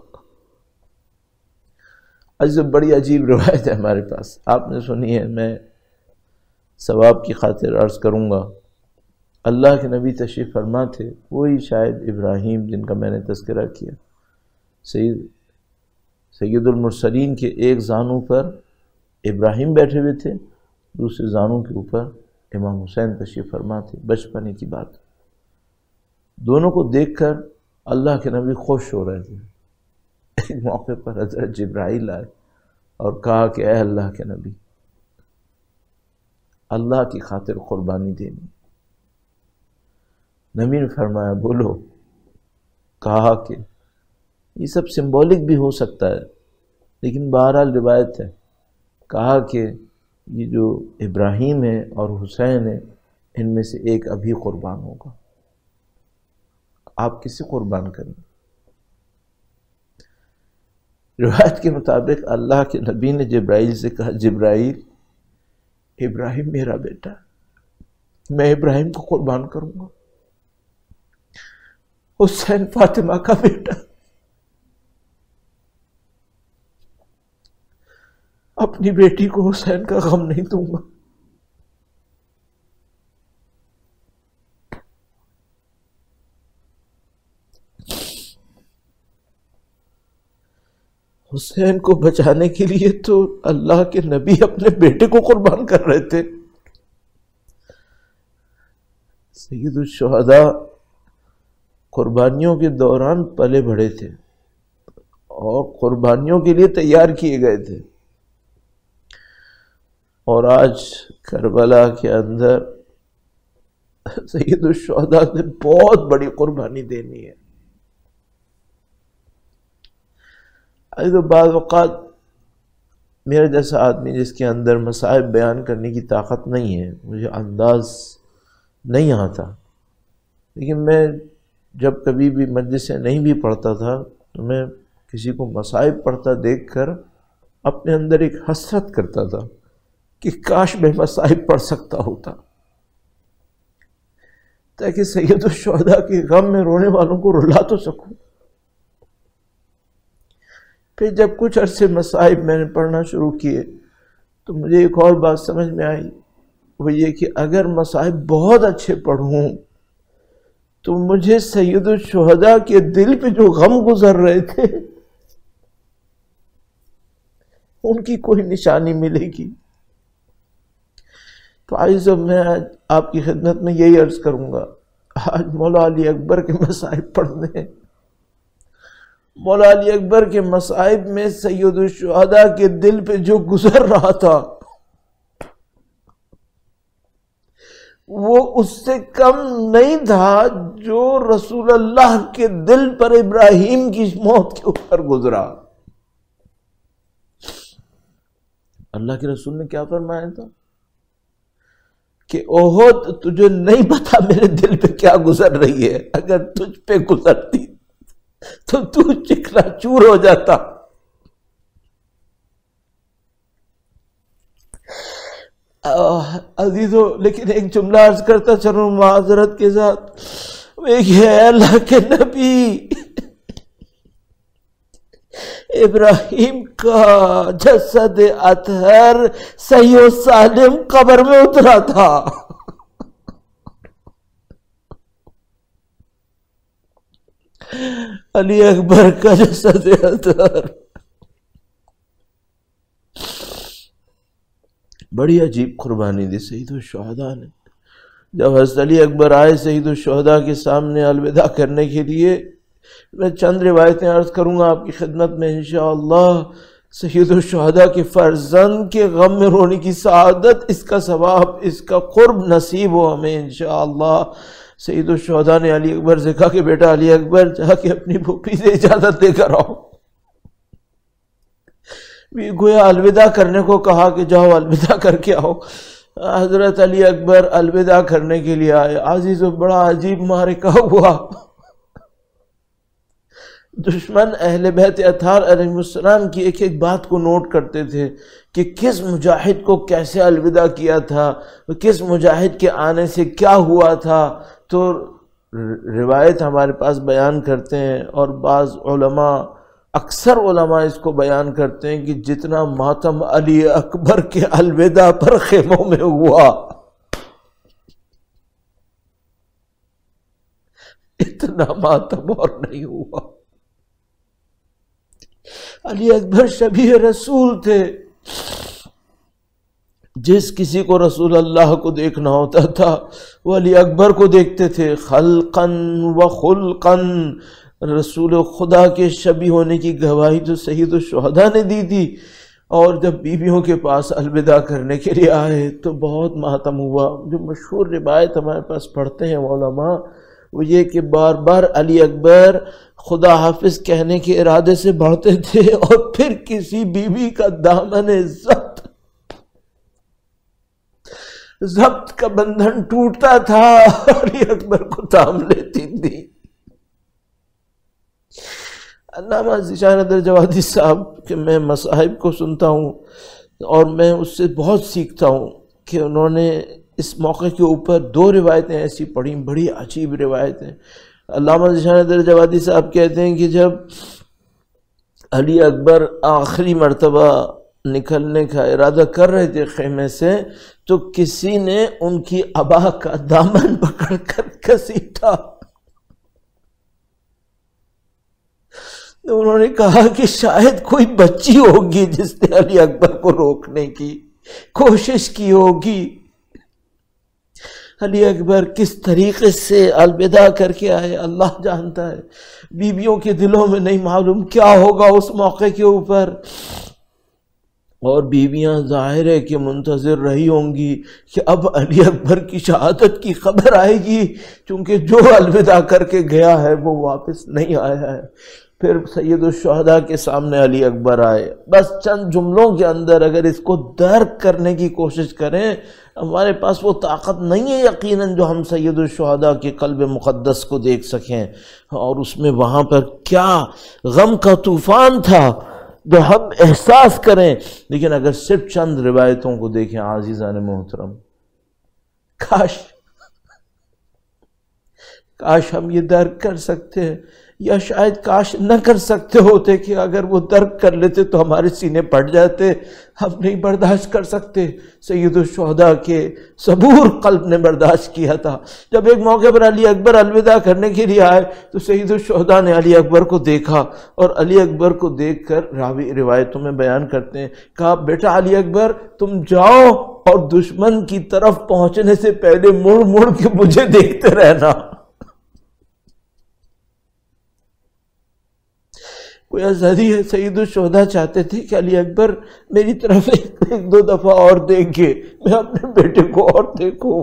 آج سے بڑی عجیب روایت ہے ہمارے پاس، آپ نے سنی ہے، میں ثواب کی خاطر عرض کروں گا۔ اللہ کے نبی تشریف فرما تھے، وہی شاید ابراہیم جن کا میں نے تذکرہ کیا، سید سید المرسلین کے ایک زانو پر ابراہیم بیٹھے ہوئے تھے، دوسرے زانو کے اوپر امام حسین تشریف فرما تھے۔ بچپنے کی بات، دونوں کو دیکھ کر اللہ کے نبی خوش ہو رہے تھے۔ ایک موقع پر حضرت جبرائیل آئے اور کہا کہ اے اللہ کے نبی، اللہ کی خاطر قربانی دینی۔ نبی نے فرمایا بولو۔ کہا کہ یہ سب سمبولک بھی ہو سکتا ہے، لیکن بہرحال روایت ہے۔ کہا کہ یہ جو ابراہیم ہے اور حسین ہے، ان میں سے ایک ابھی قربان ہوگا، آپ کسے قربان کریں؟ روایت کے مطابق اللہ کے نبی نے جبرائیل سے کہا، جبرائیل، ابراہیم میرا بیٹا ہے، میں ابراہیم کو قربان کروں گا۔ حسین فاطمہ کا بیٹا، اپنی بیٹی کو حسین کا غم نہیں دوں گا۔ حسین کو بچانے کے لیے تو اللہ کے نبی اپنے بیٹے کو قربان کر رہے تھے۔ سید الشہداء قربانیوں کے دوران پلے بڑھے تھے اور قربانیوں کے لیے تیار کیے گئے تھے، اور آج کربلا کے اندر سید الشہداء نے بہت بڑی قربانی دینی ہے۔ آج تو بعض اوقات میرا جیسا آدمی جس کے اندر مصائب بیان کرنے کی طاقت نہیں ہے، مجھے انداز نہیں آتا، لیکن میں جب کبھی بھی مجلس سے نہیں بھی پڑھتا تھا تو میں کسی کو مصائب پڑھتا دیکھ کر اپنے اندر ایک حسرت کرتا تھا کہ کاش میں مصائب پڑھ سکتا ہوتا۔ تاکہ سید الشہداء کے غم میں رونے والوں کو رلا تو سکوں۔ پھر جب کچھ عرصے مصائب میں نے پڑھنا شروع کیے تو مجھے ایک اور بات سمجھ میں آئی، وہ یہ کہ اگر مصائب بہت اچھے پڑھوں تو مجھے سید الشہداء کے دل پہ جو غم گزر رہے تھے ان کی کوئی نشانی ملے گی۔ تو آج اب میں آج آپ کی خدمت میں یہی عرض کروں گا، آج مولا علی اکبر کے مصائب پڑھنے ہیں۔ مولا علی اکبر کے مصائب میں سید الشہداء کے دل پہ جو گزر رہا تھا وہ اس سے کم نہیں تھا جو رسول اللہ کے دل پر ابراہیم کی موت کے اوپر گزرا۔ اللہ کے رسول نے کیا فرمایا تھا کہ احد تجھے نہیں پتا میرے دل پہ کیا گزر رہی ہے، اگر تجھ پہ گزرتی تو تو چکنا چور ہو جاتا۔ عزیزو، لیکن ایک جملہ عرض کرتا چلوں معذرت کے ساتھ، اے اللہ کے نبی، ابراہیم کا جسد اطہر صحیح و سالم قبر میں اترا تھا، علی اکبر کا جسد اطہر۔ بڑی عجیب قربانی دی سید الشہداء نے۔ جب حضرت علی اکبر آئے سید الشہداء کے سامنے الوداع کرنے کے لیے، میں چند روایتیں عرض کروں گا آپ کی خدمت میں انشاءاللہ۔ سید الشہداء کے فرزند کے غم میں رونے کی سعادت، اس کا ثواب، اس کا قرب نصیب ہو ہمیں انشاءاللہ۔ سید الشہداء نے علی اکبر سے کہا کہ بیٹا علی اکبر، جا کے اپنی پھوپھی سے اجازت دے کر آؤ۔ بھی گویا الوداع کرنے کو کہا کہ جاؤ الوداع کر کے آؤ۔ حضرت علی اکبر الوداع کرنے کے لیے آئے۔ عزیز و بڑا عجیب معرکہ ہوا۔ دشمن اہل بیت اطہار علیہ السلام کی ایک ایک بات کو نوٹ کرتے تھے کہ کس مجاہد کو کیسے الوداع کیا تھا، کس مجاہد کے آنے سے کیا ہوا تھا۔ تو روایت ہمارے پاس بیان کرتے ہیں، اور بعض علماء، اکثر علماء اس کو بیان کرتے ہیں کہ جتنا ماتم علی اکبر کے الوداع پر خیموں میں ہوا، اتنا ماتم اور نہیں ہوا۔ علی اکبر شبیہ رسول تھے، جس کسی کو رسول اللہ کو دیکھنا ہوتا تھا وہ علی اکبر کو دیکھتے تھے۔ خلقاً و خلقاً، رسول خدا کے شبیہ ہونے کی گواہی تو سید الشہداء نے دی تھی۔ اور جب بیویوں کے پاس الوداع کرنے کے لیے آئے تو بہت ماتم ہوا۔ جو مشہور روایت ہمارے پاس پڑھتے ہیں علماء، وہ یہ کہ بار بار علی اکبر خدا حافظ کہنے کے ارادے سے بڑھتے تھے، اور پھر کسی بیوی کا دامن ضبط ضبط کا بندھن ٹوٹتا تھا، علی اکبر کو تھام لیتی تھی۔ علامہ ذیشان حیدر جوادی صاحب کہ میں مصاحب کو سنتا ہوں اور میں اس سے بہت سیکھتا ہوں، کہ انہوں نے اس موقع کے اوپر دو روایتیں ایسی پڑھی، بڑی عجیب روایتیں۔ علامہ ذیشان حیدر جوادی صاحب کہتے ہیں کہ جب علی اکبر آخری مرتبہ نکلنے کا ارادہ کر رہے تھے خیمے سے، تو کسی نے ان کی عبا کا دامن پکڑ کر گھسیٹا۔ انہوں نے کہا کہ شاید کوئی بچی ہوگی جس نے علی اکبر کو روکنے کی کوشش کی ہوگی۔ علی اکبر کس طریقے سے الوداع کر کے آئے اللہ جانتا ہے۔ بیویوں کے دلوں میں نہیں معلوم کیا ہوگا اس موقع کے اوپر، اور بیویاں ظاہر ہے کہ منتظر رہی ہوں گی کہ اب علی اکبر کی شہادت کی خبر آئے گی، چونکہ جو الوداع کر کے گیا ہے وہ واپس نہیں آیا ہے۔ پھر سید الشہداء کے سامنے علی اکبر آئے۔ بس چند جملوں کے اندر اگر اس کو درک کرنے کی کوشش کریں، ہمارے پاس وہ طاقت نہیں ہے یقیناً جو ہم سید الشہداء کے قلب مقدس کو دیکھ سکیں، اور اس میں وہاں پر کیا غم کا طوفان تھا جو ہم احساس کریں۔ لیکن اگر صرف چند روایتوں کو دیکھیں عزیزان محترم، کاش کاش ہم یہ درک کر سکتے ہیں، یا شاید کاش نہ کر سکتے ہوتے کہ اگر وہ درک کر لیتے تو ہمارے سینے پھٹ جاتے. ہم نہیں برداشت کر سکتے. سید الشہداء کے صبور قلب نے برداشت کیا تھا. جب ایک موقع پر علی اکبر الوداع کرنے کے لیے آئے تو سید الشہداء نے علی اکبر کو دیکھا، اور علی اکبر کو دیکھ کر راوی روایتوں میں بیان کرتے ہیں، کہا بیٹا علی اکبر تم جاؤ اور دشمن کی طرف پہنچنے سے پہلے مڑ مڑ کے مجھے دیکھتے رہنا. کوئی آزادی ہے. سید الشہداء چاہتے تھے کہ علی اکبر میری طرف ایک, ایک دو دفعہ اور دیکھے، میں اپنے بیٹے کو اور دیکھوں.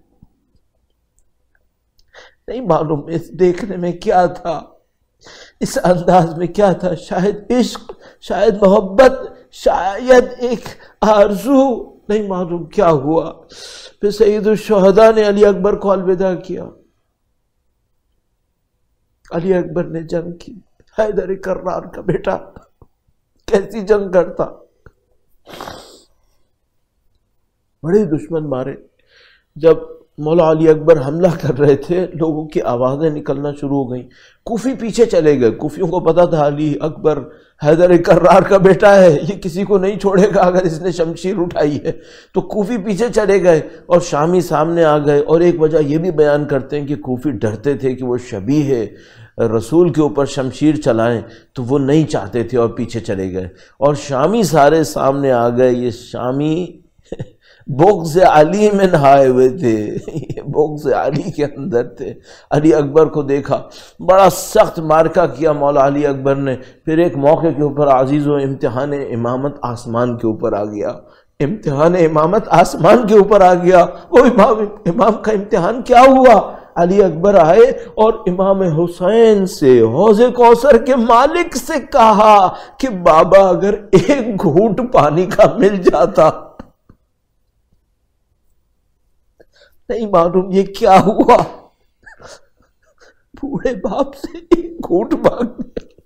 نہیں معلوم اس دیکھنے میں کیا تھا، اس انداز میں کیا تھا. شاید عشق، شاید محبت، شاید ایک آرزو، نہیں معلوم کیا ہوا. پھر سید الشہداء نے علی اکبر کو الوداع کیا. علی اکبر نے جنگ کی. حیدر کرار کا بیٹا کیسی جنگ کرتا، بڑے دشمن مارے. جب مولا علی اکبر حملہ کر رہے تھے لوگوں کی آوازیں نکلنا شروع ہو گئیں. کوفی پیچھے چلے گئے. کوفیوں کو پتا تھا علی اکبر حیدر کرار کا بیٹا ہے، یہ کسی کو نہیں چھوڑے گا اگر اس نے شمشیر اٹھائی ہے. تو کوفی پیچھے چلے گئے اور شامی سامنے آ گئے. اور ایک وجہ یہ بھی بیان کرتے ہیں کہ کوفی ڈرتے تھے کہ وہ شبیہ ہے رسول کے اوپر شمشیر چلائیں، تو وہ نہیں چاہتے تھے اور پیچھے چلے گئے. اور شامی سارے سامنے آ گئے. یہ شامی بغض علی میں نہائے ہوئے تھے، یہ بغض علی کے اندر تھے. علی اکبر کو دیکھا، بڑا سخت مارکہ کیا مولا علی اکبر نے. پھر ایک موقع کے اوپر عزیز و امتحان امامت آسمان کے اوپر آ گیا. امتحان امامت آسمان کے اوپر آ گیا. وہ امام امام کا امتحان کیا ہوا؟ علی اکبر آئے اور امام حسین سے حوض کوثر کے مالک سے کہا کہ بابا اگر ایک گھونٹ پانی کا مل جاتا. نہیں معلوم یہ کیا ہوا، بوڑھے باپ سے ایک گھونٹ مانگ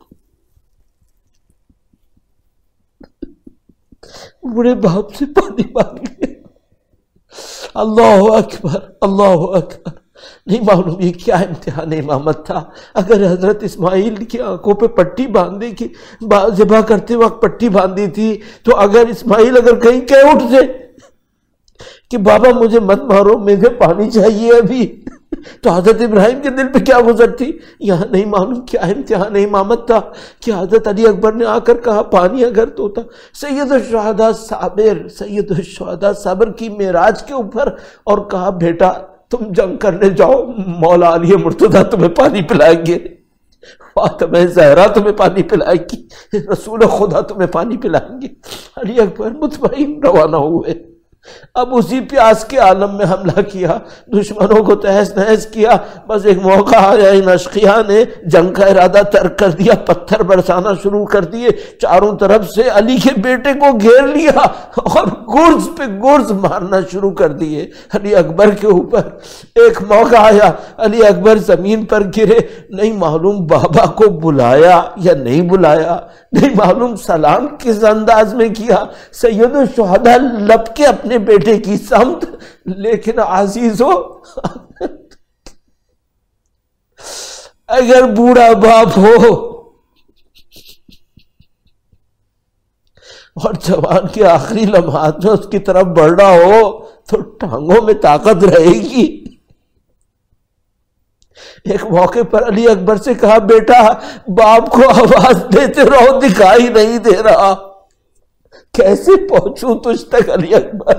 بوڑھے باپ سے پانی مانگ لیا. اللہ اکبر اللہ اکبر. نہیں معلوم یہ کیا امتحان امامت تھا. اگر حضرت اسماعیل کی آنکھوں پہ پٹی باندھی کی ذبح کرتے وقت پٹی باندھی تھی، تو اگر اسماعیل اگر کہیں کہہ اٹھتے کہ بابا مجھے مت مارو مجھے پانی چاہیے ابھی، تو حضرت ابراہیم کے دل پہ کیا گزرتی. یہاں نہیں معلوم کیا امتحان امامت تھا کہ حضرت علی اکبر نے آ کر کہا پانی اگر تو تھا. سید الشہداء صابر، سید الشہداء صبر کی معراج کے اوپر، اور کہا بیٹا تم جنگ کرنے جاؤ، مولا علی مرتضیٰ تمہیں پانی پلائیں گے، فاطمہ زہرا تمہیں پانی پلائے گی، رسول خدا تمہیں پانی پلائیں گے. علی اکبر مطمئن روانہ ہوئے. اب اسی پیاس کے عالم میں حملہ کیا، دشمنوں کو تہس نہس کیا. بس ایک موقع آیا، ان اشقیاء نے جنگ کا ارادہ ترک کر دیا، پتھر برسانا شروع کر دیے، چاروں طرف سے علی کے بیٹے کو گھیر لیا اور گرز پہ گرز مارنا شروع کر دیے علی اکبر کے اوپر. ایک موقع آیا علی اکبر زمین پر گرے. نہیں معلوم بابا کو بلایا یا نہیں بلایا، نہیں معلوم سلام کس انداز میں کیا. سید الشہداء لپ کے اپنے بیٹے کی سمت، لیکن عزیزو اگر بوڑھا باپ ہو اور جوان کے آخری لمحات میں اس کی طرف بڑھ رہا ہو تو ٹانگوں میں طاقت رہے گی. ایک موقع پر علی اکبر سے کہا بیٹا باپ کو آواز دیتے رہو، دکھائی نہیں دے رہا. کیسے پہنچوں تجھ تک علی اکبر؟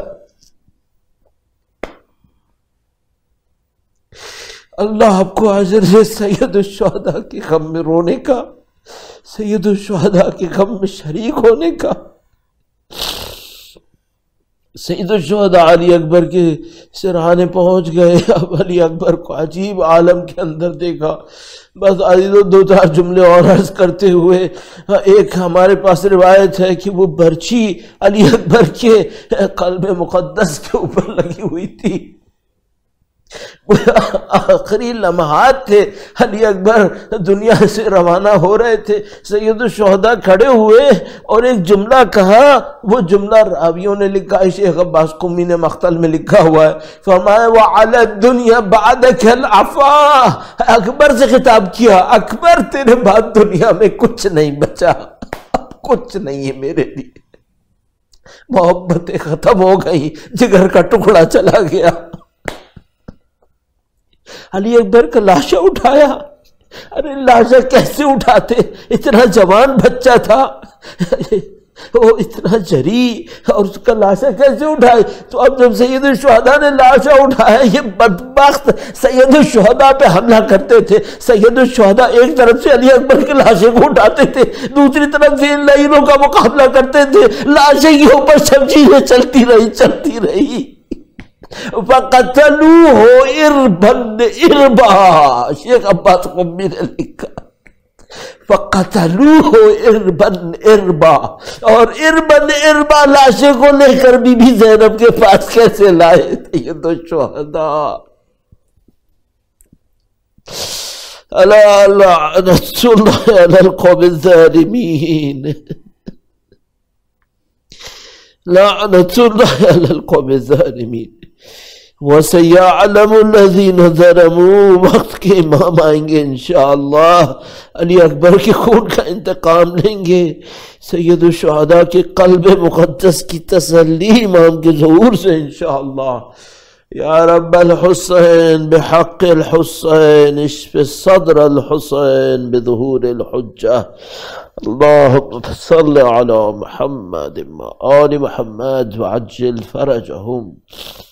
اللہ آپ کو اجر دے سید الشہداء کے غم میں رونے کا، سید الشہداء کے غم میں شریک ہونے کا. سید الشہداء علی اکبر کے سرحانے پہنچ گئے. اب علی اکبر کو عجیب عالم کے اندر دیکھا. بس عزیزو دو چار جملے اور عرض کرتے ہوئے، ایک ہمارے پاس روایت ہے کہ وہ برچی علی اکبر کے قلب مقدس کے اوپر لگی ہوئی تھی. آخری لمحات تھے، علی اکبر دنیا سے روانہ ہو رہے تھے، سید الشہداء کھڑے ہوئے اور ایک جملہ کہا، وہ جملہ راویوں نے لکھا ہے، شیخ عباس قمی نے مختل میں لکھا ہوا ہے، فرمایا وَعَلَى الدُّنْيَا بَعْدَكَ الْعَفَا، اکبر سے خطاب کیا، اکبر تیرے بعد دنیا میں کچھ نہیں بچا، کچھ نہیں ہے میرے لیے، محبتیں ختم ہو گئی، جگر کا ٹکڑا چلا گیا۔ علی اکبر کا لاشا اٹھایا، ارے لاشا کیسے اٹھاتے، اتنا جوان بچہ تھا، وہ اتنا جری، اور اس کا لاشا کیسے اٹھائے؟ تو اب جب سید الشہداء نے لاشا اٹھایا، یہ بدبخت سید الشہداء پہ حملہ کرتے تھے، سید الشہداء ایک طرف سے علی اکبر کے لاشے کو اٹھاتے تھے، دوسری طرف سے ان لائنوں کا مقابلہ کرتے تھے، لاشے کے اوپر سب چیزیں چلتی رہی چلتی رہی فَقَتَلُوهُ إِرْبًا إِرْبًا، شیخ عباس قمی نے لکھا فَقَتَلُوهُ إِرْبًا إِرْبًا، اور اربن اربا لاشے کو لے کر بی بی زینب کے پاس کیسے لائے سید الشہداء؟ الا لعنت اللہ علی القوم الظالمین، لعنت اللہ علی القوم الظالمین۔ وَسَيَعْلَمُ الَّذِينَ ظَلَمُوا، وقت کے امام آئیں گے انشاءاللہ، علی اکبر کے خون کا انتقام لیں گے، سید الشہداء کے قلب مقدس کی تسلی امام کے ظہور سے انشاءاللہ۔ یا رب الحسین بحق الحسین اشف صدر الحسین بظہور الحجہ، اللہم صل علی محمد وآل محمد وعجل فرجہم۔